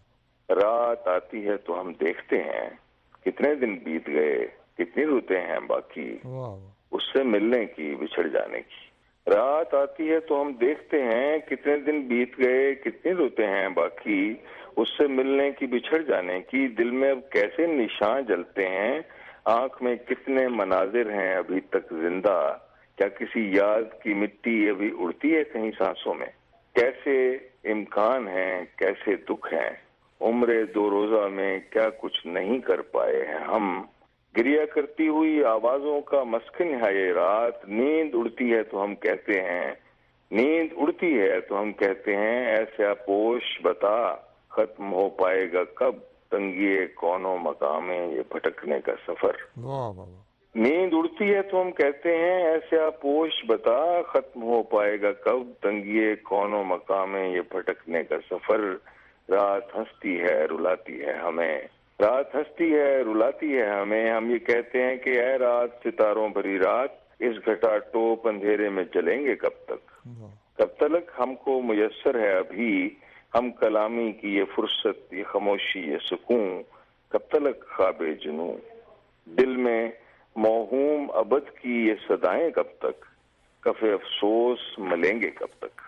S4: رات آتی ہے تو ہم دیکھتے ہیں کتنے دن بیت گئے، کتنی رتیں ہیں باقی اس سے ملنے کی بچھڑ جانے کی. رات آتی ہے تو ہم دیکھتے ہیں کتنے دن بیت گئے، کتنی رتیں ہیں باقی اس سے ملنے کی بچھڑ جانے کی. دل میں اب کیسے نشان جلتے ہیں، آنکھ میں کتنے مناظر ہیں ابھی تک زندہ، کیا کسی یاد کی مٹی ابھی اڑتی ہے کہیں سانسوں میں. کیسے امکان ہیں، کیسے دکھ ہیں، عمر دو روزہ میں کیا کچھ نہیں کر پائے ہیں ہم. گریا کرتی ہوئی آوازوں کا مسکن ہے یہ رات، نیند اڑتی ہے تو ہم کہتے ہیں، نیند اڑتی ہے تو ہم کہتے ہیں، ایسا پوش بتا ختم ہو پائے گا کب تنگیے کونوں مقامیں یہ بھٹکنے کا سفر. نیند اڑتی ہے تو ہم کہتے ہیں، ایسا پوش بتا ختم ہو پائے گا کب تنگیے کونوں مقامیں یہ بھٹکنے کا سفر. رات ہنستی ہے رلاتی ہے ہمیں، رات ہنستی ہے رلاتی ہے ہمیں. ہم یہ کہتے ہیں کہ اے رات ستاروں بھری رات، اس گھٹا ٹوپ اندھیرے میں جلیں گے کب تک. کب تک ہم کو میسر ہے ابھی ہم کلامی کی یہ فرصت، یہ خاموشی، یہ سکون، کب تک خواب جنوں. دل میں موہوم ابد کی یہ صدائیں کب تک، کف افسوس ملیں گے کب تک.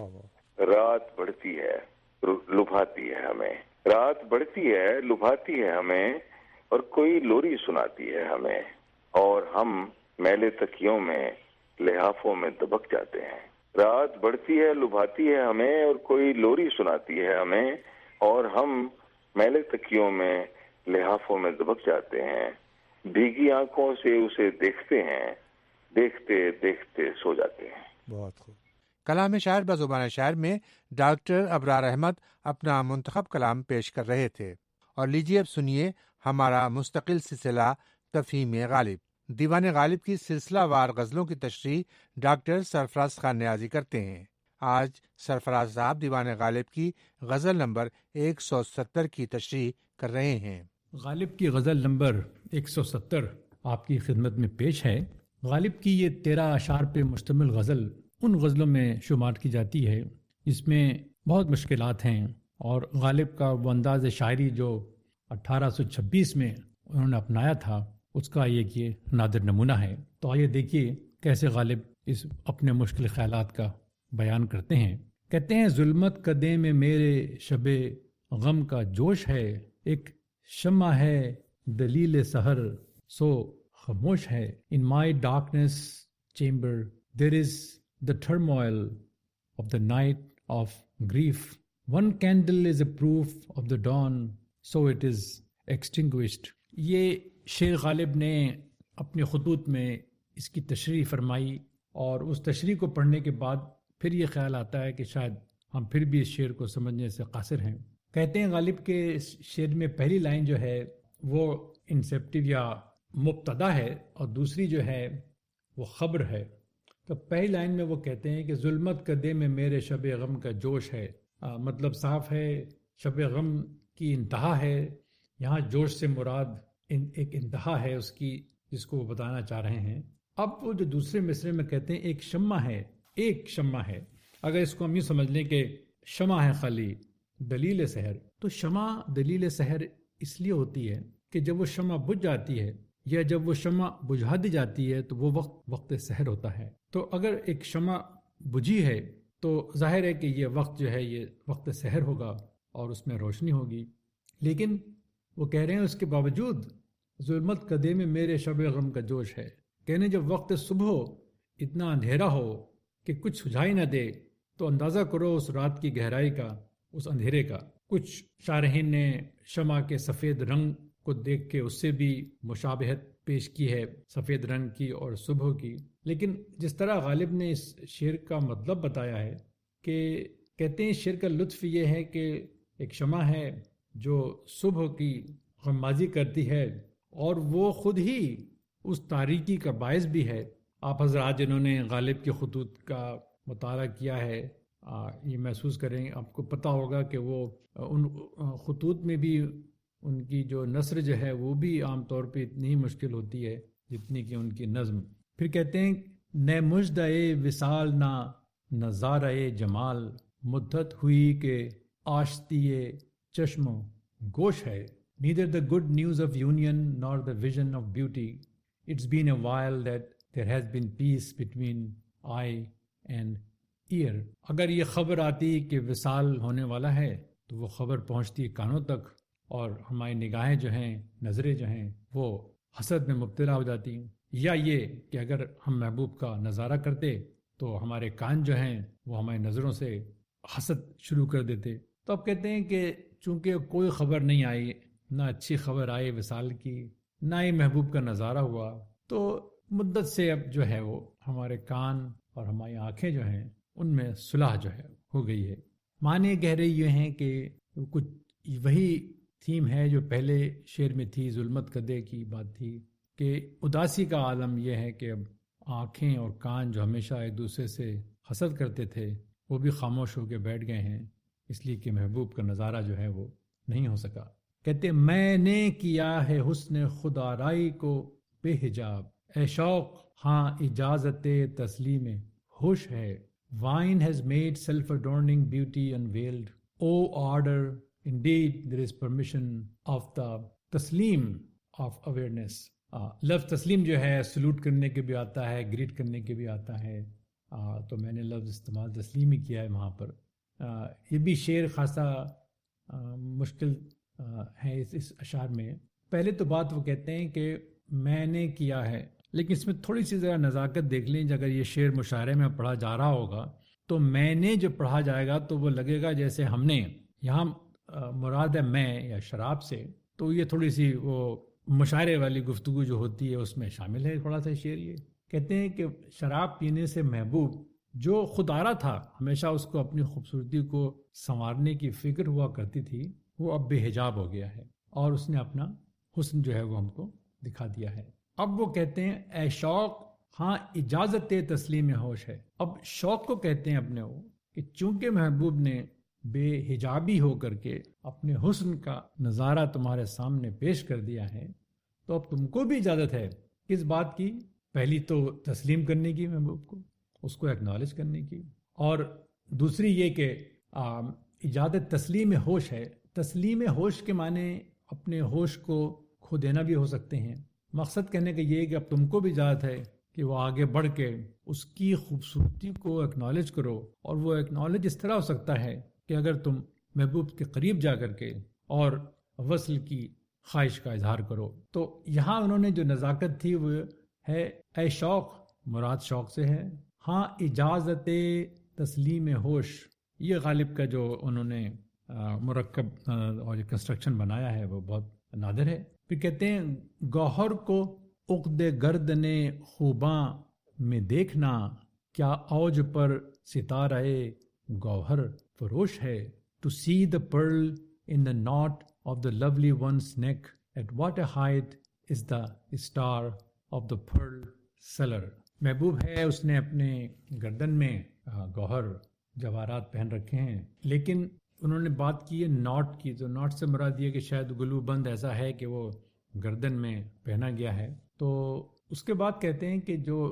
S4: رات بڑھتی ہے لبھاتی ہے ہمیں، رات بڑھتی ہے لبھاتی ہے ہمیں اور کوئی لوری سناتی ہے ہمیں، اور ہم میلے تکیوں میں لحافوں میں دبک جاتے ہیں. رات بڑھتی ہے لبھاتی ہے ہمیں اور کوئی لوری سناتی ہے ہمیں، اور ہم میلے تکیوں میں لحافوں میں دبک جاتے ہیں. بھیگی آنکھوں سے اسے دیکھتے ہیں، دیکھتے دیکھتے سو جاتے ہیں.
S2: بہت خوب. کلام شاعر بزبان شاعر میں ڈاکٹر ابرار احمد اپنا منتخب کلام پیش کر رہے تھے. اور لیجیے اب سنیے ہمارا مستقل سلسلہ تفہیم غالب. دیوان غالب کی سلسلہ وار غزلوں کی تشریح ڈاکٹر سرفراز خان نیازی کرتے ہیں۔ آج سرفراز صاحب دیوان غالب کی غزل نمبر ایک سو ستر کی تشریح کر رہے ہیں۔
S5: غالب کی غزل نمبر ایک سو ستر آپ کی خدمت میں پیش ہے۔ غالب کی یہ تیرہ اشعار پہ مشتمل غزل ان غزلوں میں شمار کی جاتی ہے جس میں بہت مشکلات ہیں، اور غالب کا وہ انداز شاعری جو اٹھارہ سو چھبیس میں انہوں نے اپنایا تھا اس کا ایک یہ نادر نمونہ ہے۔ تو آئیے دیکھیے کیسے غالب اس اپنے مشکل خیالات کا بیان کرتے ہیں۔ کہتے ہیں ظلمت قدے میں میرے شب غم کا جوش ہے، ایک شمع ہے دلیل سحر سو خاموش ہے۔ In my darkness chamber there is the turmoil of the night of grief. One candle is a proof of the dawn, so it is extinguished. یہ شعر غالب نے اپنے خطوط میں اس کی تشریح فرمائی، اور اس تشریح کو پڑھنے کے بعد پھر یہ خیال آتا ہے کہ شاید ہم پھر بھی اس شعر کو سمجھنے سے قاصر ہیں۔ کہتے ہیں غالب کے اس شعر میں پہلی لائن جو ہے وہ انسیپٹیو یا مبتدا ہے، اور دوسری جو ہے وہ خبر ہے۔ تو پہلی لائن میں وہ کہتے ہیں کہ ظلمت قدے میں میرے شب غم کا جوش ہے، آ, مطلب صاف ہے، شب غم کی انتہا ہے۔ یہاں جوش سے مراد ان ایک انتہا ہے اس کی جس کو وہ بتانا چاہ رہے ہیں۔ اب وہ جو دوسرے مصرے میں کہتے ہیں ایک شمع ہے، ایک شمع ہے، اگر اس کو ہم یوں سمجھ لیں کہ شمع ہے خالی دلیل سحر، تو شمع دلیل سحر اس لیے ہوتی ہے کہ جب وہ شمع بجھ جاتی ہے یا جب وہ شمع بجھا دی جاتی ہے تو وہ وقت وقت سحر ہوتا ہے۔ تو اگر ایک شمع بجھی ہے تو ظاہر ہے کہ یہ وقت جو ہے یہ وقت سحر ہوگا اور اس میں روشنی ہوگی، لیکن وہ کہہ رہے ہیں اس کے باوجود ظلمت قدے میں میرے شب غم کا جوش ہے، کہنے جب وقت صبح ہو اتنا اندھیرا ہو کہ کچھ سجھائی نہ دے تو اندازہ کرو اس رات کی گہرائی کا، اس اندھیرے کا۔ کچھ شارحین نے شمع کے سفید رنگ کو دیکھ کے اس سے بھی مشابہت پیش کی ہے، سفید رنگ کی اور صبح کی، لیکن جس طرح غالب نے اس شعر کا مطلب بتایا ہے کہ کہتے ہیں شعر کا لطف یہ ہے کہ ایک شمع ہے جو صبح کی غمازی کرتی ہے اور وہ خود ہی اس تاریکی کا باعث بھی ہے۔ آپ حضرات جنہوں نے غالب کے خطوط کا مطالعہ کیا ہے آ, یہ محسوس کریں، آپ کو پتہ ہوگا کہ وہ ان خطوط میں بھی ان کی جو نثر جو ہے وہ بھی عام طور پہ اتنی ہی مشکل ہوتی ہے جتنی کہ ان کی نظم۔ پھر کہتے ہیں نہ مژدۂ وصال نہ نظارۂ جمال، مدت ہوئی کہ آشتی چشم و گوش ہے۔ Neither the good news of union nor the vision of beauty. It's been a while that there has been peace between eye and ear. اگر یہ خبر آتی کہ وصال ہونے والا ہے تو وہ خبر پہنچتی کانوں تک، اور ہماری نگاہیں جو ہیں، نظریں جو ہیں وہ حسد میں مبتلا ہو جاتی ہیں، یا یہ کہ اگر ہم محبوب کا نظارہ کرتے تو ہمارے کان جو ہیں وہ ہماری نظروں سے حسد شروع کر دیتے۔ تو اب کہتے ہیں کہ چونکہ کوئی خبر نہیں آئی، نہ اچھی خبر آئی وصال کی، نہ ہی محبوب کا نظارہ ہوا، تو مدت سے اب جو ہے وہ ہمارے کان اور ہماری آنکھیں جو ہیں ان میں صلح جو ہے ہو گئی ہے۔ معنی گہرے یہ ہیں کہ کچھ وہی تھیم ہے جو پہلے شعر میں تھی، ظلمت قدے کی بات تھی کہ اداسی کا عالم یہ ہے کہ اب آنکھیں اور کان جو ہمیشہ ایک دوسرے سے حسد کرتے تھے وہ بھی خاموش ہو کے بیٹھ گئے ہیں، اس لیے کہ محبوب کا نظارہ جو ہے وہ نہیں ہو سکا۔ کہتے میں نے کیا ہے حسن خودآرائی کو بے حجاب، اے شوق ہاں اجازت تسلیم ہوش ہے۔ Wine has made self-adorning beauty unveiled. O ardor, indeed there is permission of the taslim of awareness. آ, لفظ تسلیم جو ہے سلوٹ کرنے کے بھی آتا ہے، گریٹ کرنے کے بھی آتا ہے، آ, تو میں نے لفظ استعمال تسلیم ہی کیا ہے وہاں پر۔ آ, یہ بھی شعر خاصا آ, مشکل آ, ہے اس, اس اشعار میں۔ پہلے تو بات وہ کہتے ہیں کہ میں نے کیا ہے، لیکن اس میں تھوڑی سی ذرا نزاکت دیکھ لیں، اگر یہ شعر مشاعرے میں پڑھا جا رہا ہوگا تو میں نے جو پڑھا جائے گا تو وہ لگے گا جیسے ہم نے، یہاں مراد ہے میں یا شراب سے، تو یہ تھوڑی سی وہ مشاعرے والی گفتگو جو ہوتی ہے اس میں شامل ہے تھوڑا سا شعر۔ یہ کہتے ہیں کہ شراب پینے سے محبوب جو خودآرا تھا، ہمیشہ اس کو اپنی خوبصورتی کو سنوارنے کی فکر ہوا کرتی تھی، وہ اب بے حجاب ہو گیا ہے اور اس نے اپنا حسن جو ہے وہ ہم کو دکھا دیا ہے۔ اب وہ کہتے ہیں اے شوق ہاں اجازت تسلیم ہوش ہے. اب شوق کو کہتے ہیں اپنے وہ کہ چونکہ محبوب نے بے حجابی ہو کر کے اپنے حسن کا نظارہ تمہارے سامنے پیش کر دیا ہے تو اب تم کو بھی اجازت ہے کس بات کی؟ پہلی تو تسلیم کرنے کی محبوب کو، اس کو ایکنالج کرنے کی، اور دوسری یہ کہ اجازت تسلیم ہوش ہے. تسلیم ہوش کے معنی اپنے ہوش کو کھو دینا بھی ہو سکتے ہیں. مقصد کہنے کا یہ ہے کہ اب تم کو بھی اجازت ہے کہ وہ آگے بڑھ کے اس کی خوبصورتی کو ایکنالج کرو، اور وہ ایکنالج اس طرح ہو سکتا ہے کہ اگر تم محبوب کے قریب جا کر کے اور وصل کی خواہش کا اظہار کرو. تو یہاں انہوں نے جو نزاکت تھی وہ ہے اے شوق، مراد شوق سے ہے. ہاں اجازت تسلیم ہوش، یہ غالب کا جو انہوں نے مرکب اور یہ کنسٹرکشن بنایا ہے وہ بہت نادر ہے. پھر کہتے ہیں گوہر کو عقد گردن خوباں میں دیکھنا، کیا اوج پر ستارہ گوہر فروش ہے. To see the pearl in the knot of the lovely one's neck, at what a height is the star of the pearl seller. محبوب ہے، اس نے اپنے گردن میں گوہر جواہرات پہن رکھے ہیں، لیکن انہوں نے بات کی ہے ناٹ کی. تو ناٹ سے مراد یہ کہ شاید گلو بند ایسا ہے کہ وہ گردن میں پہنا گیا ہے. تو اس کے بعد کہتے ہیں کہ جو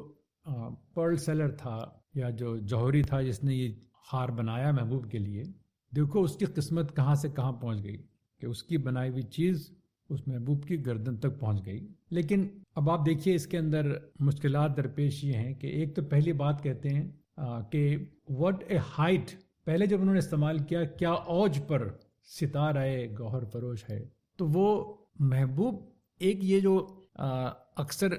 S5: پرل سیلر تھا یا جو جوہری تھا جس نے یہ ہار بنایا محبوب کے لیے، دیکھو اس کی قسمت کہاں سے کہاں پہنچ گئی کہ اس کی بنائی ہوئی چیز اس محبوب کی گردن تک پہنچ گئی. لیکن اب آپ دیکھیے اس کے اندر مشکلات درپیش یہ ہیں کہ ایک تو پہلی بات کہتے ہیں کہ واٹ اے ہائٹ، پہلے جب انہوں نے استعمال کیا کیا اوج پر ستارہ گوہر فروش ہے، تو وہ محبوب ایک یہ جو اکثر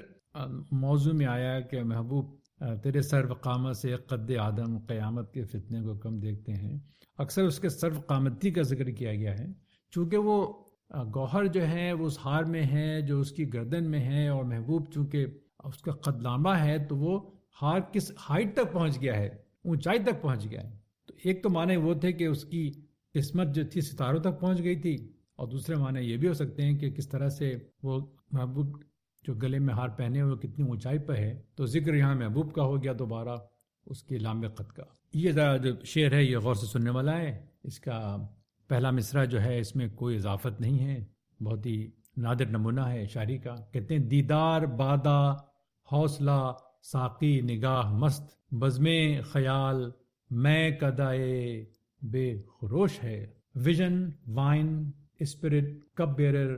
S5: موضوع میں آیا کہ محبوب تیرے سرو قامت سے قد آدم قیامت کے فتنے کو کم دیکھتے ہیں، اکثر اس کے سرو قامتی کا ذکر کیا گیا ہے. چونکہ وہ گوہر جو ہے وہ اس ہار میں ہے جو اس کی گردن میں ہے، اور محبوب چونکہ اس کا قد لامہ ہے تو وہ ہار کس ہائٹ تک پہنچ گیا ہے، اونچائی تک پہنچ گیا ہے. تو ایک تو معنی وہ تھے کہ اس کی قسمت جو تھی ستاروں تک پہنچ گئی تھی، اور دوسرے معنی یہ بھی ہو سکتے ہیں کہ کس طرح سے وہ محبوب جو گلے میں ہار پہنے ہوئے کتنی اونچائی پہ ہے. تو ذکر یہاں محبوب کا ہو گیا دوبارہ اس کے لامع قد کا. یہ جو شعر ہے یہ غور سے سننے والا ہے. اس کا پہلا مصرع جو ہے اس میں کوئی اضافت نہیں ہے، بہت ہی نادر نمونہ ہے شاعری کا. کہتے ہیں دیدار بادہ حوصلہ ساقی نگاہ مست، بزمے خیال میں کدائے بے خروش ہے. Vision wine spirit cup bearer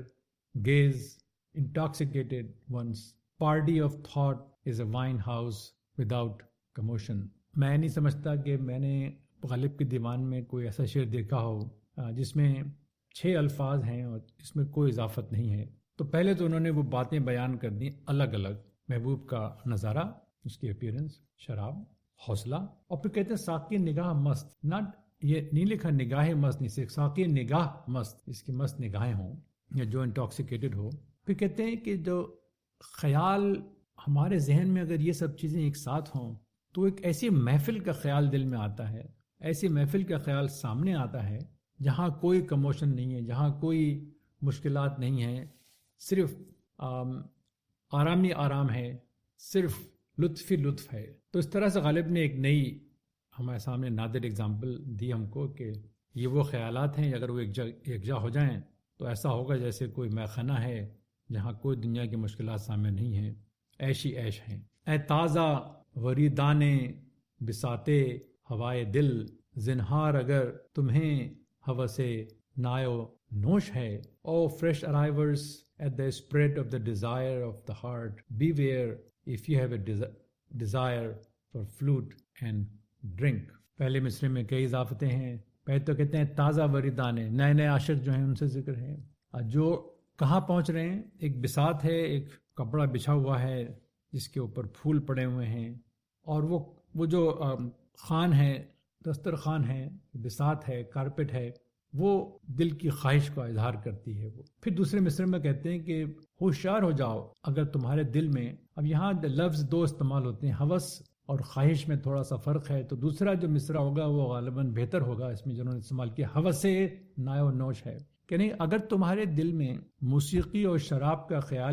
S5: gives intoxicated ones, party of thought is a wine house without commotion. میں نہیں سمجھتا کہ میں نے غالب کے دیوان میں کوئی ایسا شعر دیکھا ہو جس میں چھ الفاظ ہیں اور اس میں کوئی اضافت نہیں ہے. تو پہلے تو انہوں نے وہ باتیں بیان کر دی الگ الگ، محبوب کا نظارہ، اس کی اپیرنس، شراب، حوصلہ، اور پھر کہتے ہیں ساقی نگاہ مست. ناٹ یہ نہیں لکھا نگاہ مست، نہیں صرف ساقی نگاہ مست، اس کی مست نگاہیں ہوں یا جو انٹاکسیکیٹڈ ہو. پھر کہتے ہیں کہ جو خیال ہمارے ذہن میں اگر یہ سب چیزیں ایک ساتھ ہوں تو ایک ایسی محفل کا خیال دل میں آتا ہے، ایسی محفل کا خیال سامنے آتا ہے جہاں کوئی کموشن نہیں ہے، جہاں کوئی مشکلات نہیں ہیں، صرف آرامی آرام ہے، صرف لطف ہی لطف ہے. تو اس طرح سے غالب نے ایک نئی ہمارے سامنے نادر اگزامپل دی ہم کو کہ یہ وہ خیالات ہیں اگر وہ ایک جا ایک جا ہو جائیں تو ایسا ہوگا جیسے کوئی میخانہ ہے جہاں کوئی دنیا کی مشکلات سامنے نہیں ہیں، عیش ہی عیش ہیں. اے تازہ وریدانے بساتے ہوائے دل، زنہار اگر تمہیں ہوس نایو نوش ہے. O fresh arrivers at the spread of the desire of the heart, beware if you have a desire for flute and drink. پہلے مصرے میں کئی اضافتیں ہیں. پہلے تو کہتے ہیں تازہ وریدانے، نئے نئے عاشق جو ہیں ان سے ذکر ہے، جو کہاں پہنچ رہے ہیں. ایک بساط ہے، ایک کپڑا بچھا ہوا ہے جس کے اوپر پھول پڑے ہوئے ہیں، اور وہ وہ جو خان ہے، دسترخوان ہے، بساط ہے، کارپیٹ ہے، وہ دل کی خواہش کا اظہار کرتی ہے. وہ پھر دوسرے مصرے میں کہتے ہیں کہ ہوشیار ہو جاؤ اگر تمہارے دل میں، اب یہاں لفظ دو استعمال ہوتے ہیں، ہوس اور خواہش میں تھوڑا سا فرق ہے. تو دوسرا جو مصرع ہوگا وہ غالباً بہتر ہوگا، اس میں جنہوں نے استعمال کیا ہوس نایو نوش ہے، کہ نہیں اگر تمہارے دل میں موسیقی اور شراب کا خیال ہے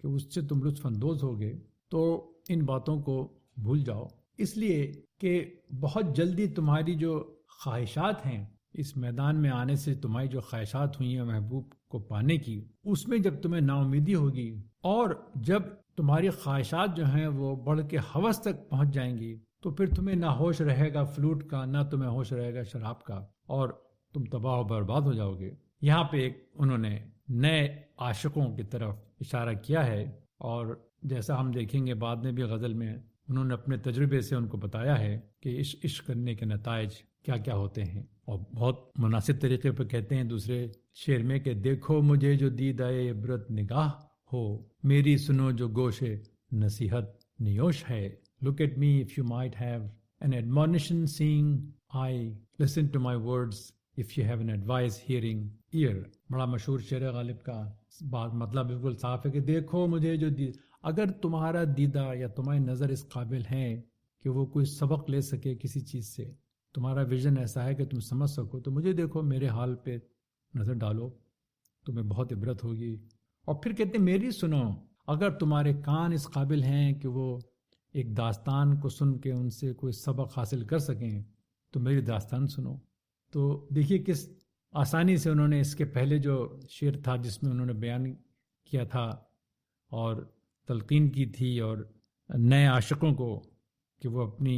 S5: کہ اس سے تم لطف اندوز ہوگے تو ان باتوں کو بھول جاؤ، اس لیے کہ بہت جلدی تمہاری جو خواہشات ہیں، اس میدان میں آنے سے تمہاری جو خواہشات ہوئی ہیں محبوب کو پانے کی، اس میں جب تمہیں نا امیدی ہوگی اور جب تمہاری خواہشات جو ہیں وہ بڑھ کے ہوس تک پہنچ جائیں گی تو پھر تمہیں نہ ہوش رہے گا فلوٹ کا، نہ تمہیں ہوش رہے گا شراب کا، اور تم تباہ و برباد ہو جاؤ گے۔ یہاں پہ ایک انہوں نے نئے عاشقوں کی طرف اشارہ کیا ہے، اور جیسا ہم دیکھیں گے بعد میں بھی غزل میں انہوں نے اپنے تجربے سے ان کو بتایا ہے کہ عشق عشق کرنے کے نتائج کیا کیا ہوتے ہیں، اور بہت مناسب طریقے پہ کہتے ہیں دوسرے شعر میں کہ دیکھو مجھے جو دیدۂ عبرت نگاہ ہو، میری سنو جو گوش نصیحت نیوش ہے۔ Look at me if you might have an admonition seeing eye, listen to my words if you have an advice hearing ear۔ بڑا مشہور شعر غالب کا بات مطلب بالکل صاف ہے کہ دیکھو مجھے جو دی... اگر تمہارا دیدہ یا تمہاری نظر اس قابل ہے کہ وہ کوئی سبق لے سکے کسی چیز سے، تمہارا ویژن ایسا ہے کہ تم سمجھ سکو، تو مجھے دیکھو، میرے حال پہ نظر ڈالو، تمہیں بہت عبرت ہوگی۔ اور پھر کہتے ہیں میری سنو، اگر تمہارے کان اس قابل ہیں کہ وہ ایک داستان کو سن کے ان سے کوئی سبق حاصل کر سکیں تو میری داستان سنو۔ تو دیکھیے کس آسانی سے انہوں نے اس کے پہلے جو شعر تھا جس میں انہوں نے بیان کیا تھا اور تلقین کی تھی اور نئے عاشقوں کو کہ وہ اپنی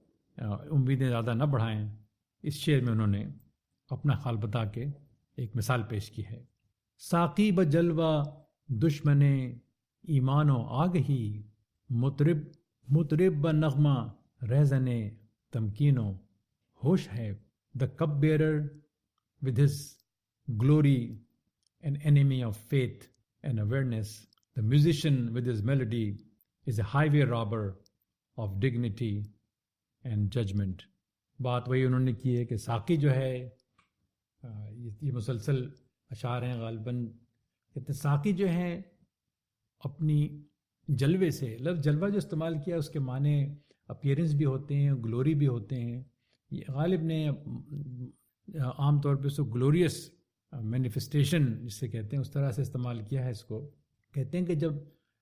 S5: امیدیں زیادہ نہ بڑھائیں، اس شعر میں انہوں نے اپنا حال بتا کے ایک مثال پیش کی ہے۔ ساقی بجلوہ دشمن ایمان و آگہی، مطرب مطرب ب نغمہ رہزن تمکین و ہوش ہے۔ The cup bearer with his glory an enemy of faith and awareness, the musician with his melody is a highway robber of dignity and judgment۔ بات وہی انہوں نے کی ہے کہ ساقی جو ہے، یہ مسلسل اشعار ہیں غالباً، کہتے ہیں ساقی جو ہے اپنی جلوے سے، لفظ جلوہ جو استعمال کیا اس کے معنی اپیرنس بھی ہوتے ہیں، گلوری بھی ہوتے ہیں۔ یہ غالب نے عام طور پہ اس کو گلوریس مینیفیسٹیشن جسے کہتے ہیں اس طرح سے استعمال کیا ہے اس کو۔ کہتے ہیں کہ جب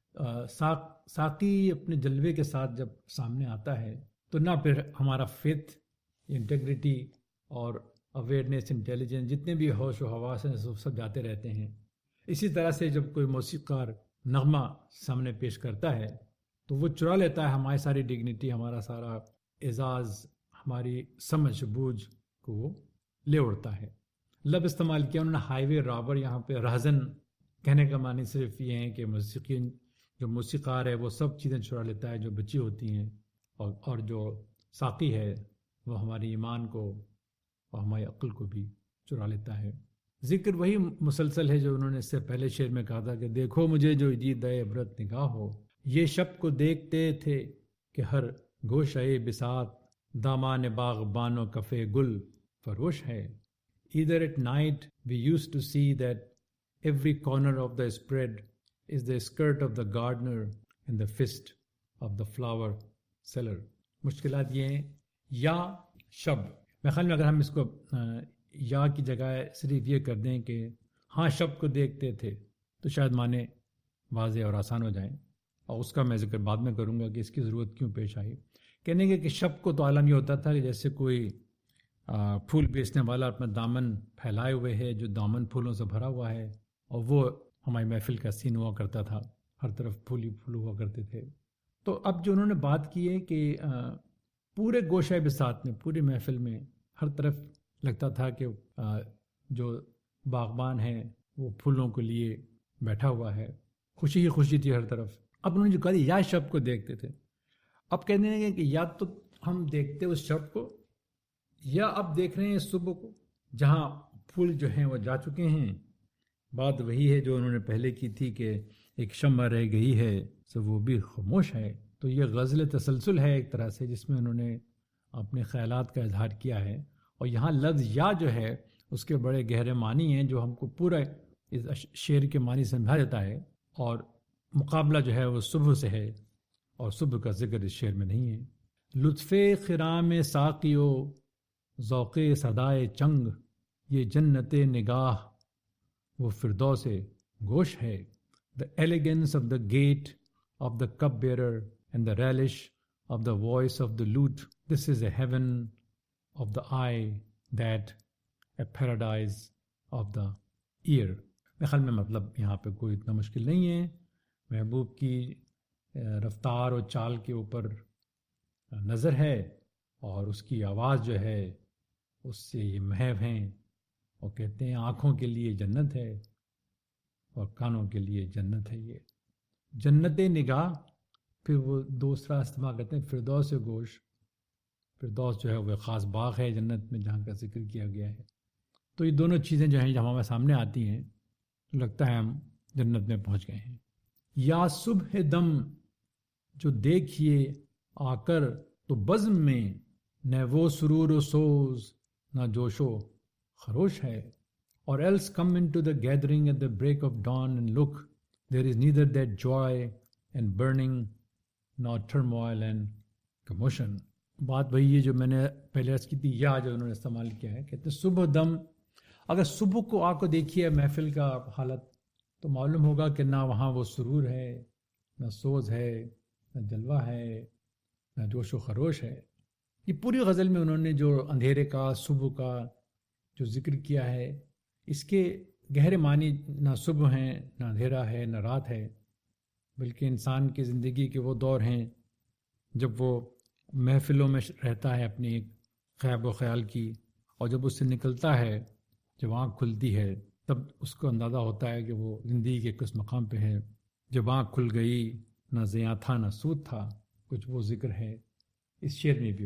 S5: ساق ساقی اپنے جلوے کے ساتھ جب سامنے آتا ہے تو نہ پھر ہمارا فیتھ، انٹیگریٹی اور اویئرنیس، انٹیلیجنس، جتنے بھی ہوش و حواس ہیں سب جاتے رہتے ہیں۔ اسی طرح سے جب کوئی موسیقار نغمہ سامنے پیش کرتا ہے تو وہ چرا لیتا ہے ہماری ساری ڈگنیٹی، ہمارا سارا اعزاز، ہماری سمجھ بوجھ کو وہ لے اڑتا ہے۔ لب استعمال کیا انہوں نے ہائی وے رابر، یہاں پہ رہزن کہنے کا معنی صرف یہ ہے کہ موسیقی جو موسیقار ہے وہ سب چیزیں چرا لیتا ہے جو بچی ہوتی ہیں، اور اور جو ساقی ہے وہ ہماری ایمان کو اور ہماری عقل کو بھی چرا لیتا ہے۔ ذکر وہی مسلسل ہے جو انہوں نے اس سے پہلے شعر میں کہا تھا کہ دیکھو مجھے جو دیدۂ عبرت نگاہ ہو، یہ شب کو دیکھتے تھے کہ ہر گوشۂ بساط دامان باغ بانو کفے گل فروش ہے۔ Either at night we used to see that every corner of the spread is the skirt of the gardener and the fist of the flower seller۔ مشکلات یہ ہیں یا شب، میں خیال میں اگر ہم اس کو یا کی جگہ صرف یہ کر دیں کہ ہاں شب کو دیکھتے تھے تو شاید معنی واضح اور آسان ہو جائیں، اور اس کا میں ذکر بعد میں کروں گا کہ اس کی ضرورت کیوں پیش آئی۔ کہنے کے کہ شب کو تو عالم یہ ہوتا تھا کہ جیسے کوئی پھول بیچنے والا اپنا دامن پھیلائے ہوئے ہے، جو دامن پھولوں سے بھرا ہوا ہے، اور وہ ہماری محفل کا سین ہوا کرتا تھا، ہر طرف پھول ہی پھول ہوا کرتے تھے۔ تو اب جو انہوں نے بات کی ہے کہ پورے گوشہ بساط میں، پوری محفل میں ہر طرف لگتا تھا کہ جو باغبان ہے وہ پھولوں کے لیے بیٹھا ہوا ہے، خوشی ہی خوشی تھی ہر طرف۔ اب انہوں نے جو کہا یا شب کو دیکھتے تھے، اب کہنے لگے کہ یا تو ہم دیکھتے اس شب کو، یا اب دیکھ رہے ہیں صبح کو جہاں پھول جو ہیں وہ جا چکے ہیں۔ بات وہی ہے جو انہوں نے پہلے کی تھی کہ ایک شمع رہ گئی ہے سو وہ بھی خاموش ہے۔ تو یہ غزل تسلسل ہے ایک طرح سے جس میں انہوں نے اپنے خیالات کا اظہار کیا ہے، اور یہاں لفظ یا جو ہے اس کے بڑے گہرے معنی ہیں جو ہم کو پورا اس شعر کے معنی سمجھا دیتا ہے، اور مقابلہ جو ہے وہ صبح سے ہے، اور صبح کا ذکر اس شعر میں نہیں ہے۔ لطف خرام ساقیو ذوق صدائے چنگ، یہ جنت نگاہ وہ فردوس گوش ہے۔ the elegance of the gait of the cupbearer and the relish of the voice of the lute. This is a heaven of the eye, that a paradise of the ear. میرے خیال میں مطلب یہاں پہ کوئی اتنا مشکل نہیں ہے. محبوب کی رفتار اور چال کے اوپر نظر ہے، اور اس کی آواز جو ہے اس سے یہ محو ہیں، اور کہتے ہیں آنکھوں کے لیے جنت ہے اور کانوں کے لیے جنت ہے. یہ جنت نگاہ، پھر وہ دوسرا استعمال کرتے ہیں فردوس گوش. فردوس جو ہے وہ خاص باغ ہے جنت میں جہاں کا ذکر کیا گیا ہے. تو یہ دونوں چیزیں جو ہیں جب ہمارے سامنے آتی ہیں لگتا ہے ہم جنت میں پہنچ گئے ہیں. یا صبح دم جو دیکھیے آ کر تو بزم میں، نہ وہ سرور و سوز نہ جوش و خروش ہے. اور else come into the gathering at the break of dawn and look there is neither that joy and burning not turmoil and commotion. بات وہی ہے جو میں نے پہلے عرض کی تھی، یا جو انہوں نے استعمال کیا ہے. کہتے ہیں صبح دم، اگر صبح کو آ کو دیکھیے محفل کا حالت تو معلوم ہوگا کہ نہ وہاں وہ سرور ہے، نہ سوز ہے، نہ جلوہ ہے، نہ جوش و خروش ہے. یہ پوری غزل میں انہوں نے جو اندھیرے کا، صبح کا جو ذکر کیا ہے، اس کے گہرے معنی نہ صبح ہیں، نہ اندھیرا ہے، نہ رات ہے، بلکہ انسان کی زندگی کے وہ دور ہیں جب وہ محفلوں میں رہتا ہے اپنی ایک خیال و خیال کی، اور جب اس سے نکلتا ہے، جب آنکھ کھلتی ہے، تب اس کو اندازہ ہوتا ہے کہ وہ زندگی کے کس مقام پہ ہے. جب آنکھ کھل گئی نہ زیاں تھا نہ سود تھا، کچھ وہ ذکر ہے اس شعر میں بھی.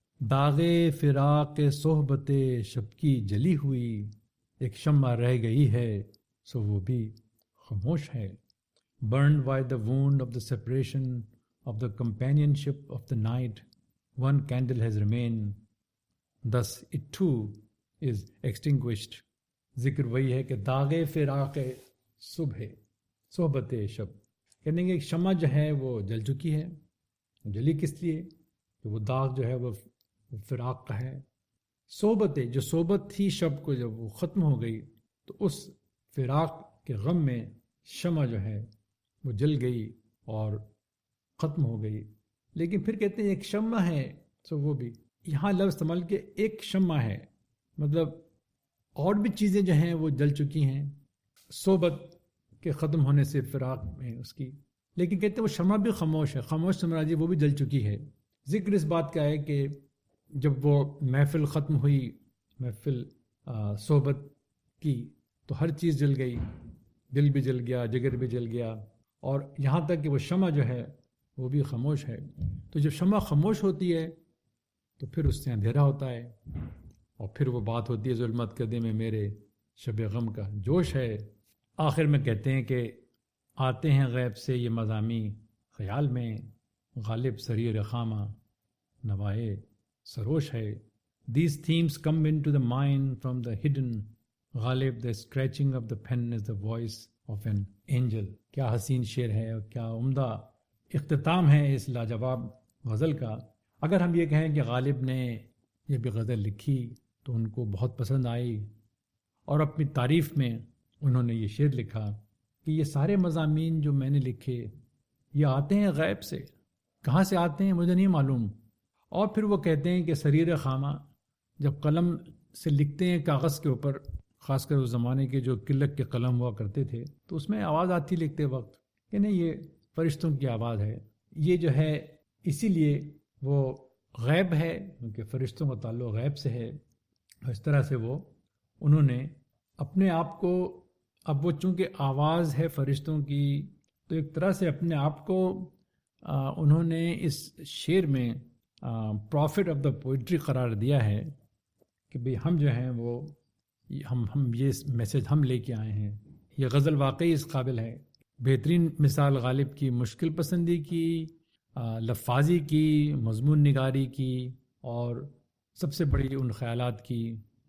S5: داغ فراق صحبت شب کی جلی ہوئی، ایک شمع رہ گئی ہے سو وہ بھی خاموش ہے. burned by the wound of the separation of the companionship of the night, one candle has remained, thus it too is extinguished. ذکر وہی ہے کہ داغ فراق صبح صحبت شب، کہنے کہ ایک شمع جو ہے وہ جل چکی ہے. جلی کس لیے؟ کہ وہ داغ جو ہے وہ فراق کا ہے. صحبت جو صحبت تھی شب کو جب وہ ختم ہو گئی تو اس فراق کے غم میں شمع جو ہے وہ جل گئی اور ختم ہو گئی. لیکن پھر کہتے ہیں ایک شمع ہے تو وہ بھی، یہاں لفظ استعمال کہ ایک شمع ہے، مطلب اور بھی چیزیں جو ہیں وہ جل چکی ہیں صحبت کے ختم ہونے سے، فراق میں اس کی. لیکن کہتے ہیں وہ شمع بھی خاموش ہے. خاموش سے مراد وہ بھی جل چکی ہے. ذکر اس بات کا ہے کہ جب وہ محفل ختم ہوئی، محفل صحبت کی، تو ہر چیز جل گئی، دل بھی جل گیا، جگر بھی جل گیا، اور یہاں تک کہ وہ شمع جو ہے وہ بھی خاموش ہے. تو جب شمع خاموش ہوتی ہے تو پھر اس سے اندھیرا ہوتا ہے، اور پھر وہ بات ہوتی ہے ظلمت قدے میں میرے شب غم کا جوش ہے. آخر میں کہتے ہیں کہ آتے ہیں غیب سے یہ مضامی خیال میں، غالب سریر خامہ نوائے سروش ہے. These themes come into the mind from the hidden. Ghalib the scratching of the pen is the voice of an angel. کیا حسین شعر ہے اور کیا عمدہ اختتام ہے اس لاجواب غزل کا. اگر ہم یہ کہیں کہ غالب نے یہ بھی غزل لکھی تو ان کو بہت پسند آئی، اور اپنی تعریف میں انہوں نے یہ شعر لکھا کہ یہ سارے مضامین جو میں نے لکھے یہ آتے ہیں غیب سے. کہاں سے آتے ہیں مجھے نہیں معلوم. اور پھر وہ کہتے ہیں کہ سریر خامہ، جب قلم سے لکھتے ہیں کاغذ کے اوپر، خاص کر اس زمانے کے جو قلت کے قلم ہوا کرتے تھے، تو اس میں آواز آتی لکھتے وقت کہ نہیں یہ فرشتوں کی آواز ہے. یہ جو ہے اسی لیے وہ غیب ہے، کیونکہ فرشتوں کا تعلق غیب سے ہے. اس طرح سے وہ انہوں نے اپنے آپ کو، اب وہ چونکہ آواز ہے فرشتوں کی، تو ایک طرح سے اپنے آپ کو آ, انہوں نے اس شعر میں پروفٹ آف دا پوئٹری قرار دیا ہے کہ بھئی ہم جو ہیں وہ ہم ہم یہ میسج ہم لے کے آئے ہیں. یہ غزل واقعی اس قابل ہے. بہترین مثال غالب کی مشکل پسندی کی، لفاظی کی، مضمون نگاری کی، اور سب سے بڑی ان خیالات کی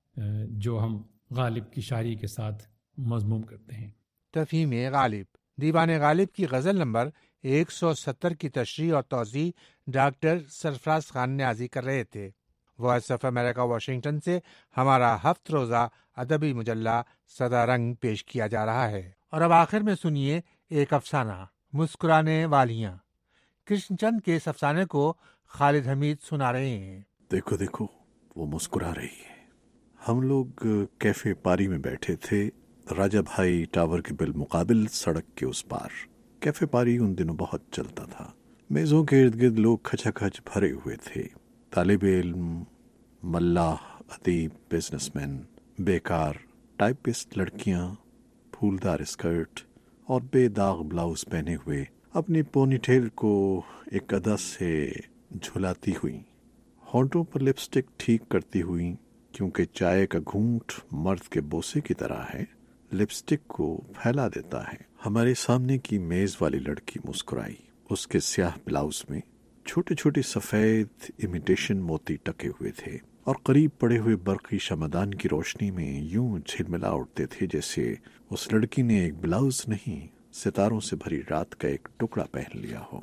S5: جو ہم غالب کی شاعری کے ساتھ مضموم کرتے ہیں.
S2: تفہیم غالب، دیوان غالب کی غزل نمبر ایک سو ستر کی تشریح اور توضیح ڈاکٹر سرفراز خان نیازی کر رہے تھے. وائس آف امریکہ واشنگٹن سے ہمارا ہفت روزہ ادبی مجلہ صدا رنگ پیش کیا جا رہا ہے. اور اب آخر میں سنیے ایک افسانہ، مسکرانے والیاں۔ کرشن چند کے اس افسانے کو خالد حمید سنا رہے ہیں۔
S6: دیکھو دیکھو وہ مسکرا رہی ہے۔ ہم لوگ کیفے پاری میں بیٹھے تھے، راجہ بھائی ٹاور کے بالمقابل سڑک کے اس پار۔ کیفے پاری ان دنوں بہت چلتا تھا، میزوں کے ارد گرد لوگ کھچا کھچ بھرے ہوئے تھے، طالب علم، ملاح، ادیب، بزنس مین، بیکار، ٹائپسٹ لڑکیاں پھولدار اسکرٹ اور بے داغ بلاؤز پہنے ہوئے اپنی پونی ٹیل کو ایک ادا سے جھلاتی ہوئی، ہونٹوں پر لپسٹک ٹھیک کرتی ہوئی، کیونکہ چائے کا گھونٹ مرد کے بوسے کی طرح ہے، لپسٹک کو پھیلا دیتا ہے۔ ہمارے سامنے کی میز والی لڑکی مسکرائی، اس کے سیاہ بلاؤز میں چھوٹے چھوٹے سفید امیٹیشن موتی ٹکے ہوئے تھے اور قریب پڑے ہوئے برقی شمعدان کی روشنی میں یوں جھلملا اٹھتے تھے جیسے اس لڑکی نے ایک بلاؤز نہیں، ستاروں سے بھری رات کا ایک ٹکڑا پہن لیا ہو،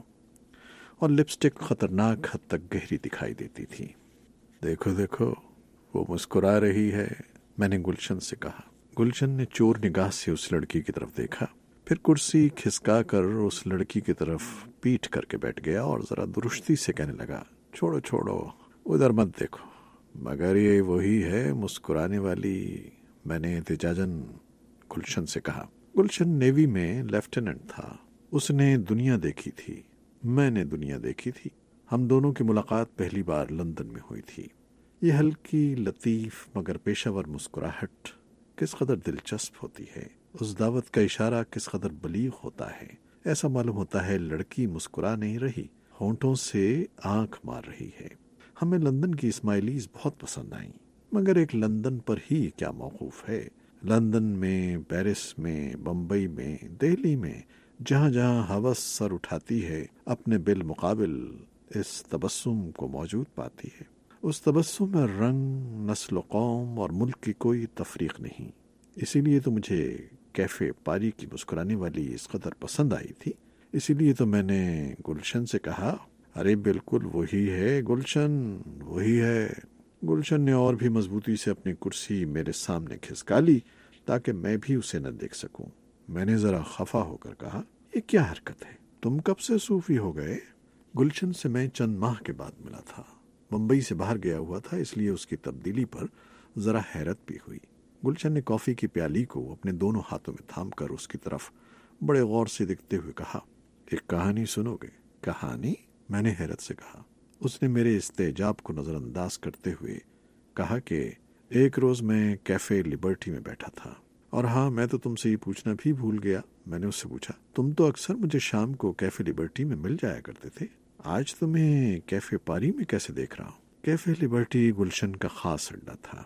S6: اور لپسٹک خطرناک حد تک گہری دکھائی دیتی تھی۔ دیکھو دیکھو وہ مسکرا رہی ہے، میں نے گلشن سے کہا۔ گلشن نے چور نگاہ سے اس لڑکی کی طرف دیکھا، پھر کرسی کھسکا کر اس لڑکی کی طرف پیٹ کر کے بیٹھ گیا اور ذرا درستی سے کہنے لگا، چھوڑو چھوڑو ادھر مت دیکھو، مگر یہ وہی ہے مسکرانے والی، میں نے احتجاجاً گلشن سے کہا۔ گلشن نیوی میں لیفٹیننٹ تھا، اس نے دنیا دیکھی تھی، میں نے دنیا دیکھی تھی، ہم دونوں کی ملاقات پہلی بار لندن میں ہوئی تھی۔ یہ ہلکی لطیف مگر پیشہ ور مسکراہٹ کس قدر دلچسپ ہوتی ہے، اس دعوت کا اشارہ کس قدر بلیغ ہوتا ہے۔ ایسا معلوم ہوتا ہے لڑکی مسکرا نہیں رہی، ہونٹوں سے آنکھ مار رہی ہے۔ ہمیں لندن کی اسماعیلیز بہت پسند آئیں، مگر ایک لندن پر ہی کیا موقوف ہے، لندن میں، پیرس میں، بمبئی میں، دہلی میں، جہاں جہاں ہوس سر اٹھاتی ہے اپنے بالمقابل اس تبسم کو موجود پاتی ہے۔ اس تبسم میں رنگ، نسل و قوم اور ملک کی کوئی تفریق نہیں۔ اسی لیے تو مجھے کیفے پاری کی مسکرانے والی اس قدر پسند آئی تھی، اسی لیے تو میں نے گلشن سے کہا، ارے بالکل وہی ہے گلشن، وہی ہے۔ گلشن نے اور بھی مضبوطی سے اپنی کرسی میرے سامنے کھسکا لی تاکہ میں بھی اسے نہ دیکھ سکوں۔ میں نے ذرا خفا ہو کر کہا، یہ کیا حرکت ہے، تم کب سے صوفی ہو گئے؟ گلشن سے میں چند ماہ کے بعد ملا تھا، ممبئی سے باہر گیا ہوا تھا، اس لیے اس کی تبدیلی پر ذرا حیرت بھی ہوئی۔ گلشن نے کافی کی پیالی کو اپنے دونوں ہاتھوں میں تھام کر اس کی طرف بڑے غور سے دیکھتے ہوئے کہا، ایک کہانی سنو گے؟ کہانی؟ میں نے حیرت سے کہا۔ اس نے میرے استعجاب کو نظر انداز کرتے ہوئے کہا کہ ایک روز میں کیفے لبرٹی میں بیٹھا تھا، اور ہاں میں تو تم سے یہ پوچھنا بھی بھول گیا، میں نے اس سے پوچھا، تم تو اکثر مجھے شام کو کیفے لبرٹی میں مل جایا کرتے تھے، آج تمہیں کیفے پاری میں کیسے دیکھ رہا ہوں؟ کیفے لبرٹی گلشن کا خاص اڈا تھا،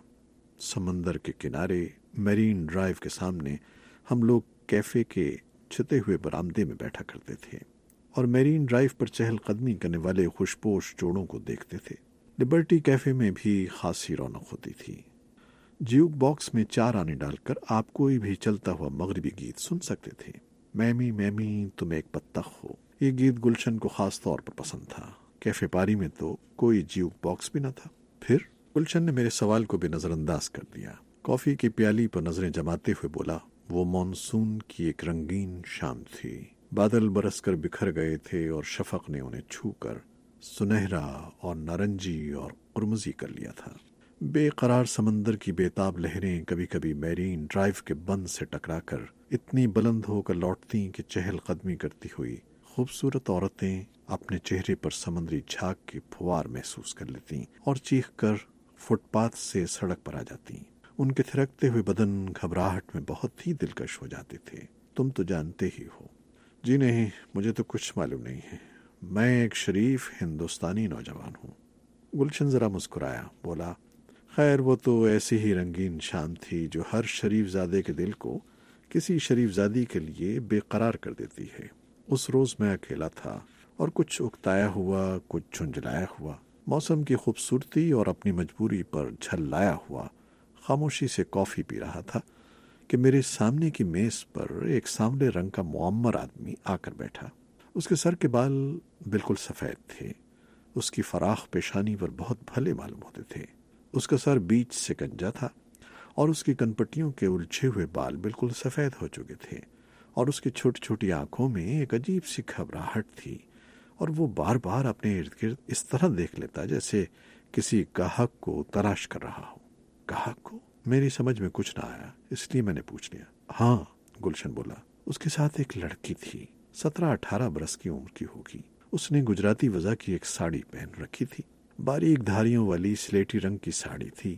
S6: سمندر کے کنارے میرین ڈرائیو کے سامنے ہم لوگ کیفے کے چھتے ہوئے برآمدے میں بیٹھا کرتے تھے اور میرین ڈرائیو پر چہل قدمی کرنے والے خوشپوش جوڑوں کو دیکھتے تھے۔ لبرٹی کیفے میں بھی خاصی رونق ہوتی تھی، جیوک باکس میں چار آنے ڈال کر آپ کوئی بھی چلتا ہوا مغربی گیت سن سکتے تھے۔ میمی میمی تم ایک بطخ ہو، یہ گیت گلشن کو خاص طور پر پسند تھا۔ کیفے پاری میں تو کوئی جیوک باکس بھی نہ تھا۔ پھر گلشن نے میرے سوال کو بھی نظر انداز کر دیا، کافی کی پیالی پر نظریں جماتے ہوئے بولا، وہ مانسون کی ایک رنگین شام تھی، بادل برس کر بکھر گئے تھے اور شفق نے انہیں چھو کر سنہرا اور نارنجی اور قرمزی کر لیا تھا۔ بے قرار سمندر کی بےتاب لہریں کبھی کبھی میرین ڈرائیو کے بند سے ٹکرا کر اتنی بلند ہو کر لوٹتی کہ چہل قدمی کرتی ہوئی خوبصورت عورتیں اپنے چہرے پر سمندری جھاگ کی پھوار محسوس کر لیتی اور چیخ کر فٹ پاتھ سے سڑک پر آ جاتی۔ ان کے تھرکتے ہوئے بدن گھبراہٹ میں بہت ہی دلکش ہو جاتے تھے۔ تم تو جانتے ہی ہو۔ جی نہیں، مجھے تو کچھ معلوم نہیں ہے، میں ایک شریف ہندوستانی نوجوان ہوں۔ گلشن ذرا مسکرایا، بولا، خیر وہ تو ایسی ہی رنگین شام تھی جو ہر شریف زادے کے دل کو کسی شریف زادی کے لیے بے قرار کر دیتی ہے۔ اس روز میں اکیلا تھا اور کچھ اکتایا ہوا، کچھ جھنجھلایا ہوا، موسم کی خوبصورتی اور اپنی مجبوری پر جھلایا ہوا خاموشی سے کافی پی رہا تھا کہ میرے سامنے کی میز پر ایک سانولے رنگ کا معمر آدمی آ کر بیٹھا۔ اس کے سر کے بال بالکل سفید تھے، اس کی فراخ پیشانی پر بہت بھلے معلوم ہوتے تھے۔ اس کا سر بیچ سے گنجا تھا اور اس کی کنپٹیوں کے الجھے ہوئے بال بالکل سفید ہو چکے تھے اور اس کی چھوٹی چھوٹی آنکھوں میں ایک عجیب سی گھبراہٹ تھی، اور وہ بار بار اپنے ارد گرد اس طرح دیکھ لیتا جیسے کسی گاہک کو تلاش کر رہا ہو۔ گاہک کو؟ میری سمجھ میں کچھ نہ آیا، اس لیے میں نے پوچھ لیا۔ ہاں، گلشن بولا، اس کے ساتھ ایک لڑکی تھی، سترہ اٹھارہ برس کی عمر کی ہوگی۔ اس نے گجراتی وضع کی ایک ساڑی پہن رکھی تھی، باریک دھاریوں والی سلیٹی رنگ کی ساڑی تھی،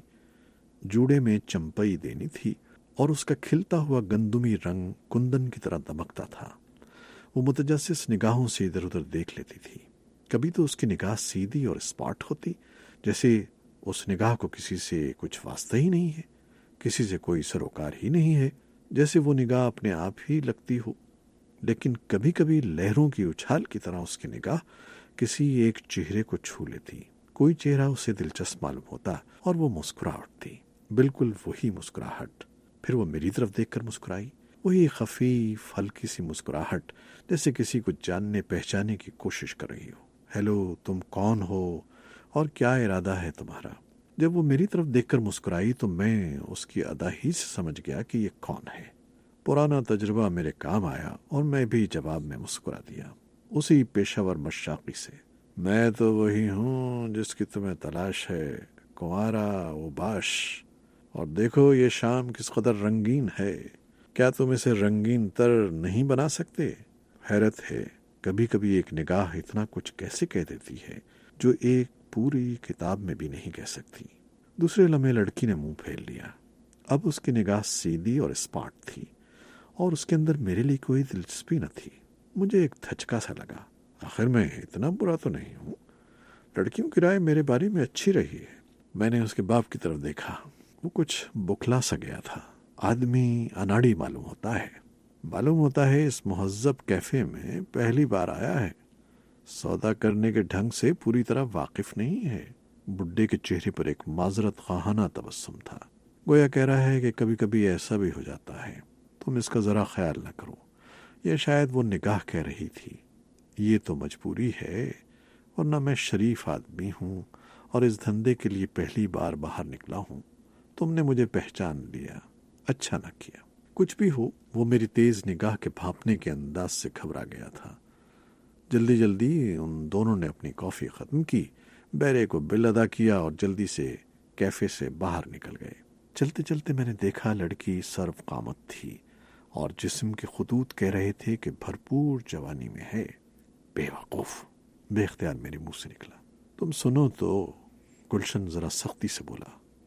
S6: جوڑے میں چمپئی دینی تھی، اور اس کا کھلتا ہوا گندمی رنگ کندن کی طرح دمکتا تھا۔ وہ متجسس نگاہوں سے ادھر ادھر دیکھ لیتی تھی۔ کبھی تو اس کی نگاہ سیدھی اور اسپاٹ ہوتی، جیسے اس نگاہ کو کسی سے کچھ واسطہ ہی نہیں ہے، کسی سے کوئی سروکار ہی نہیں ہے، جیسے وہ نگاہ اپنے آپ ہی لگتی ہو۔ لیکن کبھی کبھی لہروں کی اچھال کی طرح اس کی نگاہ کسی ایک چہرے کو چھو لیتی، کوئی چہرہ اسے دلچسپ معلوم ہوتا اور وہ مسکرا اٹھتی، بالکل وہی مسکراہٹ۔ پھر وہ میری طرف دیکھ کر مسکرائی، وہی خفیف ہلکی سی مسکراہٹ، جیسے کسی کو جاننے پہچانے کی کوشش کر رہی ہو۔ ہیلو، تم کون ہو اور کیا ارادہ ہے تمہارا؟ جب وہ میری طرف دیکھ کر مسکرائی تو میں اس کی ادا ہی سے سمجھ گیا کہ یہ کون ہے۔ پرانا تجربہ میرے کام آیا اور میں بھی جواب میں مسکرا دیا، اسی پیشہ ور مشاقی سے۔ میں تو وہی ہوں جس کی تمہیں تلاش ہے، کنوارا اوباش، اور دیکھو یہ شام کس قدر رنگین ہے، کیا تم اسے رنگین تر نہیں بنا سکتے؟ حیرت ہے، کبھی کبھی ایک نگاہ اتنا کچھ کیسے کہہ دیتی ہے جو ایک پوری کتاب میں بھی نہیں کہہ سکتی۔ دوسرے لمحے لڑکی نے منہ پھیر لیا۔ اب اس کی نگاہ سیدھی اور اسپاٹ تھی، اور اس کے اندر میرے لیے کوئی دلچسپی نہ تھی۔ مجھے ایک دھچکا سا لگا، آخر میں اتنا برا تو نہیں ہوں، لڑکیوں کی رائے میرے بارے میں اچھی رہی ہے۔ میں نے اس کے باپ کی طرف دیکھا، وہ کچھ بکھلا سا گیا تھا، آدمی اناڑی معلوم ہوتا ہے، معلوم ہوتا ہے اس مہذب کیفے میں پہلی بار آیا ہے، سودا کرنے کے ڈھنگ سے پوری طرح واقف نہیں ہے۔ بڈھے کے چہرے پر ایک معذرت خواہانہ تبسم تھا، گویا کہہ رہا ہے کہ کبھی کبھی ایسا بھی ہو جاتا ہے، تم اس کا ذرا خیال نہ کرو۔ یہ شاید وہ نگاہ کہہ رہی تھی، یہ تو مجبوری ہے، ورنہ میں شریف آدمی ہوں اور اس دھندے کے لیے پہلی بار باہر نکلا ہوں۔ تم نے مجھے پہچان لیا، اچھا نہ کیا۔ کچھ بھی ہو، وہ میری تیز نگاہ کے بھانپنے کے انداز سے گھبرا گیا تھا۔ جلدی جلدی ان دونوں نے اپنی کافی ختم کی، بیرے کو بل ادا کیا اور جلدی سے کیفے سے باہر نکل گئے۔ چلتے چلتے میں نے دیکھا لڑکی سرو قامت تھی اور جسم کے خطوط کہہ رہے تھے کہ بھرپور جوانی میں ہے۔ بے وقوف، بے اختیار میرے منہ سے نکلا۔ تم سنو تو، گلشن ذرا سختی سے بولا۔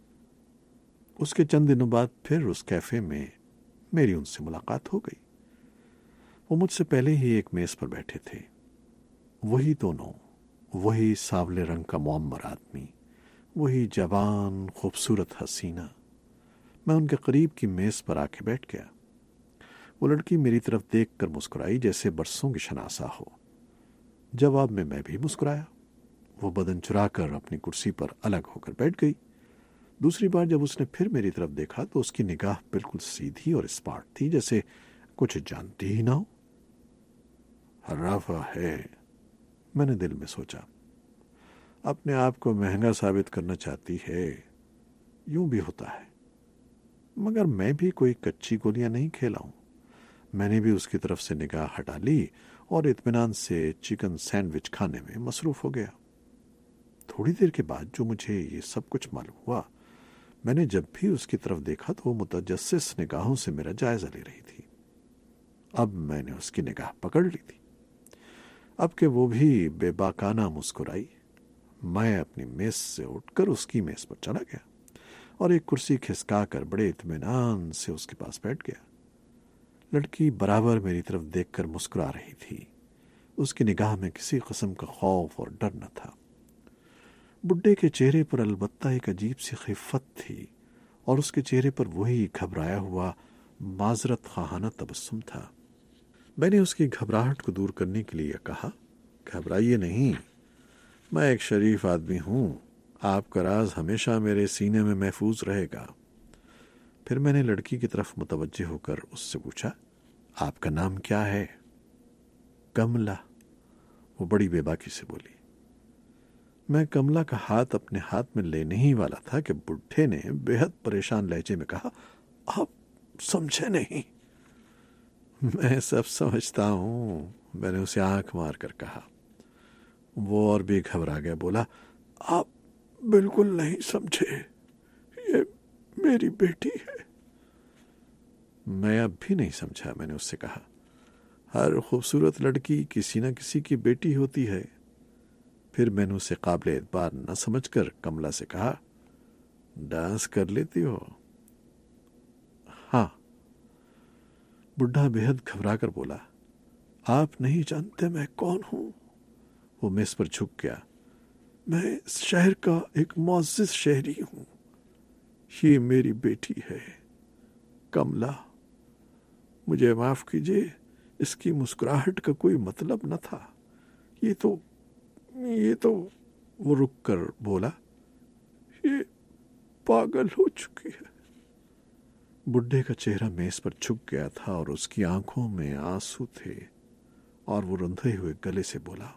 S6: اس کے چند دنوں بعد پھر اس کیفے میں میری ان سے ملاقات ہو گئی۔ وہ مجھ سے پہلے ہی ایک میز پر بیٹھے تھے، وہی دونوں، وہی سانولے رنگ کا معمر آدمی، وہی جوان خوبصورت حسینہ۔ میں ان کے قریب کی میز پر آ کے بیٹھ گیا۔ وہ لڑکی میری طرف دیکھ کر مسکرائی جیسے برسوں کی شناسا ہو۔ جواب میں میں بھی مسکرایا۔ وہ بدن چرا کر اپنی کرسی پر الگ ہو کر بیٹھ گئی۔ دوسری بار جب اس نے پھر میری طرف دیکھا تو اس کی نگاہ بالکل سیدھی اور اسپاٹ تھی، جیسے کچھ جانتی ہی نہ ہو۔ حرافہ ہے، میں نے دل میں سوچا، اپنے آپ کو مہنگا ثابت کرنا چاہتی ہے، یوں بھی ہوتا ہے۔ مگر میں بھی کوئی کچی گولیاں نہیں کھیلا ہوں۔ میں نے بھی اس کی طرف سے نگاہ ہٹا لی اور اطمینان سے چکن سینڈوچ کھانے میں مصروف ہو گیا۔ تھوڑی دیر کے بعد جو مجھے یہ سب کچھ معلوم ہوا، میں نے جب بھی اس کی طرف دیکھا تو وہ متجسس نگاہوں سے میرا جائزہ لے رہی تھی۔ اب میں نے اس کی نگاہ پکڑ لی تھی۔ اب کہ وہ بھی بے باکانہ مسکرائی، میں اپنی میز سے اٹھ کر اس کی میز پر چلا گیا اور ایک کرسی کھسکا کر بڑے اطمینان سے اس کے پاس بیٹھ گیا۔ لڑکی برابر میری طرف دیکھ کر مسکرا رہی تھی، اس کی نگاہ میں کسی قسم کا خوف اور ڈر نہ تھا۔ بڈھے کے چہرے پر البتہ ایک عجیب سی خفت تھی، اور اس کے چہرے پر وہی گھبرایا ہوا معذرت خواہانہ تبسم تھا۔ میں نے اس کی گھبراہٹ کو دور کرنے کے لیے کہا، گھبرائیے نہیں، میں ایک شریف آدمی ہوں، آپ کا راز ہمیشہ میرے سینے میں محفوظ رہے گا۔ پھر میں نے لڑکی کی طرف متوجہ ہو کر اس سے پوچھا، آپ کا نام کیا ہے؟ کملا، وہ بڑی بے باکی سے بولی۔ میں کملا کا ہاتھ اپنے ہاتھ میں لینے ہی والا تھا کہ بڈھے نے بے حد پریشان لہجے میں کہا، آپ سمجھے نہیں؟ میں سب سمجھتا ہوں، میں نے اسے آنکھ مار کر کہا۔ وہ اور بھی گھبرا گیا، بولا آپ بالکل نہیں سمجھے، یہ میری بیٹی ہے۔ میں اب بھی نہیں سمجھا، میں نے اس سے کہا ہر خوبصورت لڑکی کسی نہ کسی کی بیٹی ہوتی ہے۔ پھر میں نے اسے قابل اعتبار نہ سمجھ کر کملا سے کہا ڈانس کر لیتی ہو؟ ہاں۔ بڈھا بے حد گھبرا کر بولا آپ نہیں جانتے میں کون ہوں؟ وہ میز پر جھک گیا۔ میں اس شہر کا ایک معزز شہری ہوں، یہ میری بیٹی ہے کملا۔ مجھے معاف کیجیے، اس کی مسکراہٹ کا کوئی مطلب نہ تھا، یہ تو یہ تو وہ رک کر بولا یہ پاگل ہو چکی ہے۔ بڈھے کا چہرہ میز پر جھک گیا تھا اور اس کی آنکھوں میں آنسو تھے، اور وہ رندھے ہوئے گلے سے بولا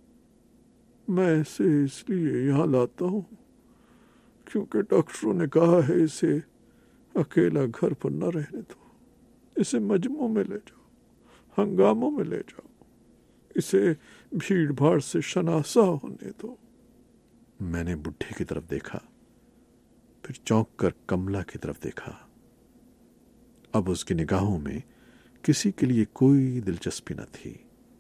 S6: میں اسے اس لیے یہاں لاتا ہوں کیونکہ ڈاکٹروں نے کہا ہے اسے اکیلا گھر پر نہ رہنے دو، اسے مجمع میں لے جاؤ، ہنگاموں میں لے جاؤ، اسے بھیڑ بھاڑ سے شناسا ہونے دو۔ میں نے بڈھے کی طرف دیکھا، پھر چونک کر کملا کی طرف دیکھا۔ اب اس کی نگاہوں میں کسی کے لیے کوئی دلچسپی نہ تھی۔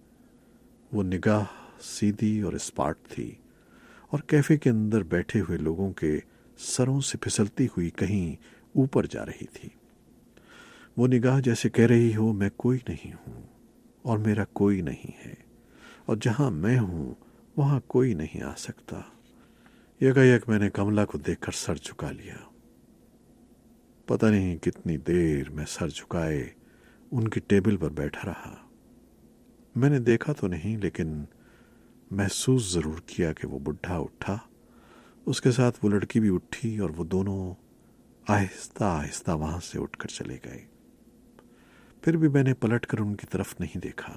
S6: وہ نگاہ سیدھی اور اسپاٹ تھی، اور کیفے کے اندر بیٹھے ہوئے لوگوں کے سروں سے پھسلتی ہوئی کہیں اوپر جا رہی تھی۔ وہ نگاہ جیسے کہہ رہی ہو میں کوئی نہیں ہوں اور میرا کوئی نہیں ہے، اور جہاں میں ہوں وہاں کوئی نہیں آ سکتا۔ یکایک میں نے کملا کو دیکھ کر سر جھکا لیا۔ پتہ نہیں کتنی دیر میں سر جھکائے ان کی ٹیبل پر بیٹھا رہا۔ میں نے دیکھا تو نہیں، لیکن محسوس ضرور کیا کہ وہ بڈھا اٹھا، اس کے ساتھ وہ لڑکی بھی اٹھی، اور وہ دونوں آہستہ آہستہ وہاں سے اٹھ کر چلے گئے۔ پھر بھی میں نے پلٹ کر ان کی طرف نہیں دیکھا۔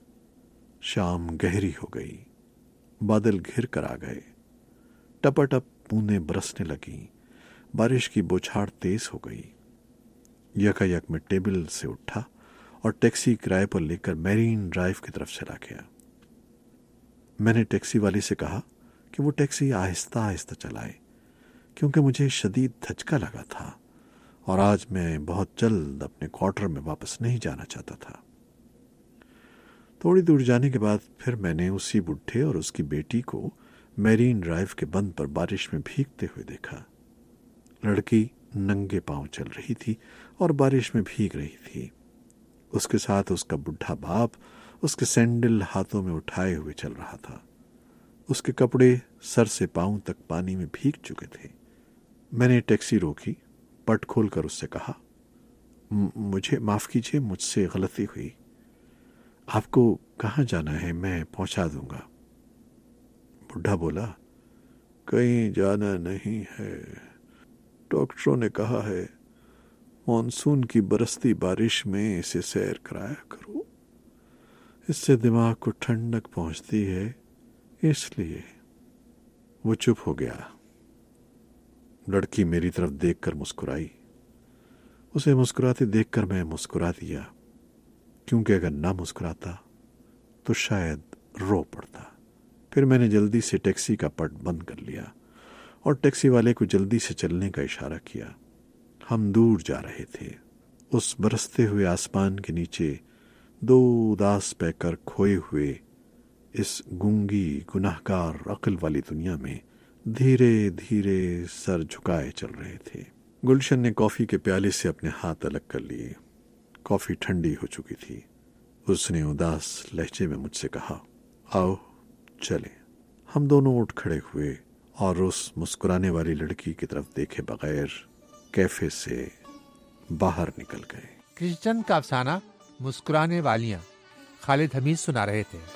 S6: شام گہری ہو گئی، بادل گھر کر آ گئے، ٹپا ٹپ بوندیں برسنے لگیں، بارش کی بوچھاڑ تیز ہو گئی۔ یکایک میں ٹیبل سے اٹھا اور ٹیکسی کرائے پر لے کر میرین ڈرائیو کی طرف چلا گیا۔ میں نے ٹیکسی والی سے کہا کہ وہ ٹیکسی آہستہ آہستہ چلائے، کیونکہ مجھے شدید دھچکا لگا تھا اور آج میں بہت جلد اپنے کوارٹر میں واپس نہیں جانا چاہتا تھا۔ تھوڑی دور جانے کے بعد پھر میں نے اسی بڈھے اور اس کی بیٹی کو میرین ڈرائیو کے بند پر بارش میں بھیگتے ہوئے دیکھا۔ لڑکی ننگے پاؤں چل رہی تھی اور بارش میں بھیگ رہی تھی۔ اس کے ساتھ اس کا بڈھا باپ اس کے سینڈل ہاتھوں میں اٹھائے ہوئے چل رہا تھا۔ اس کے کپڑے سر سے پاؤں تک پانی میں بھیگ چکے تھے۔ میں نے ٹیکسی روکی، پٹ کھول کر اس سے کہا مجھے معاف کیجیے، مجھ سے غلطی ہوئی، آپ کو کہاں جانا ہے؟ میں پہنچا دوں گا۔ بڈھا بولا کہیں جانا نہیں ہے، ڈاکٹروں نے کہا ہے مانسون کی برستی بارش میں اسے سیر کرایا کرو، اس سے دماغ کو ٹھنڈک پہنچتی ہے، اس لیے۔ وہ چپ ہو گیا۔ لڑکی میری طرف دیکھ کر مسکرائی۔ اسے مسکراتے دیکھ کر میں مسکرا دیا، کیونکہ اگر نہ مسکراتا تو شاید رو پڑتا۔ پھر میں نے جلدی سے ٹیکسی کا پٹ بند کر لیا اور ٹیکسی والے کو جلدی سے چلنے کا اشارہ کیا۔ ہم دور جا رہے تھے۔ اس برستے ہوئے آسمان کے نیچے دو اداس پہ کر کھوئے ہوئے اس گونگی گناہگار عقل والی دنیا میں دھیرے دھیرے سر جھکائے چل رہے تھے۔ گلشن نے کافی کے پیالے سے اپنے ہاتھ الگ کر لیے۔ کافی ٹھنڈی ہو چکی تھی۔ اس نے اداس لہجے میں مجھ سے کہا آؤ چلیں۔ ہم دونوں اٹھ کھڑے ہوئے اور اس مسکرانے والی لڑکی کی طرف دیکھے بغیر کیفے سے باہر نکل گئے۔
S2: کرشن کا افسانہ مسکرانے والیاں خالد حمید سنا رہے تھے۔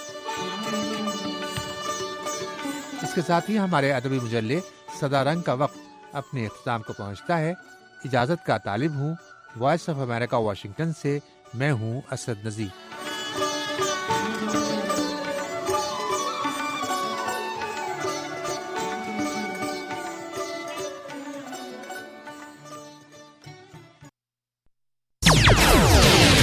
S2: اس کے ساتھ ہی ہمارے ادبی مجلے صدا رنگ کا وقت اپنے اختتام کو پہنچتا ہے۔ اجازت کا طالب ہوں۔ وائس آف امریکہ واشنگٹن سے میں ہوں اسد نذیر۔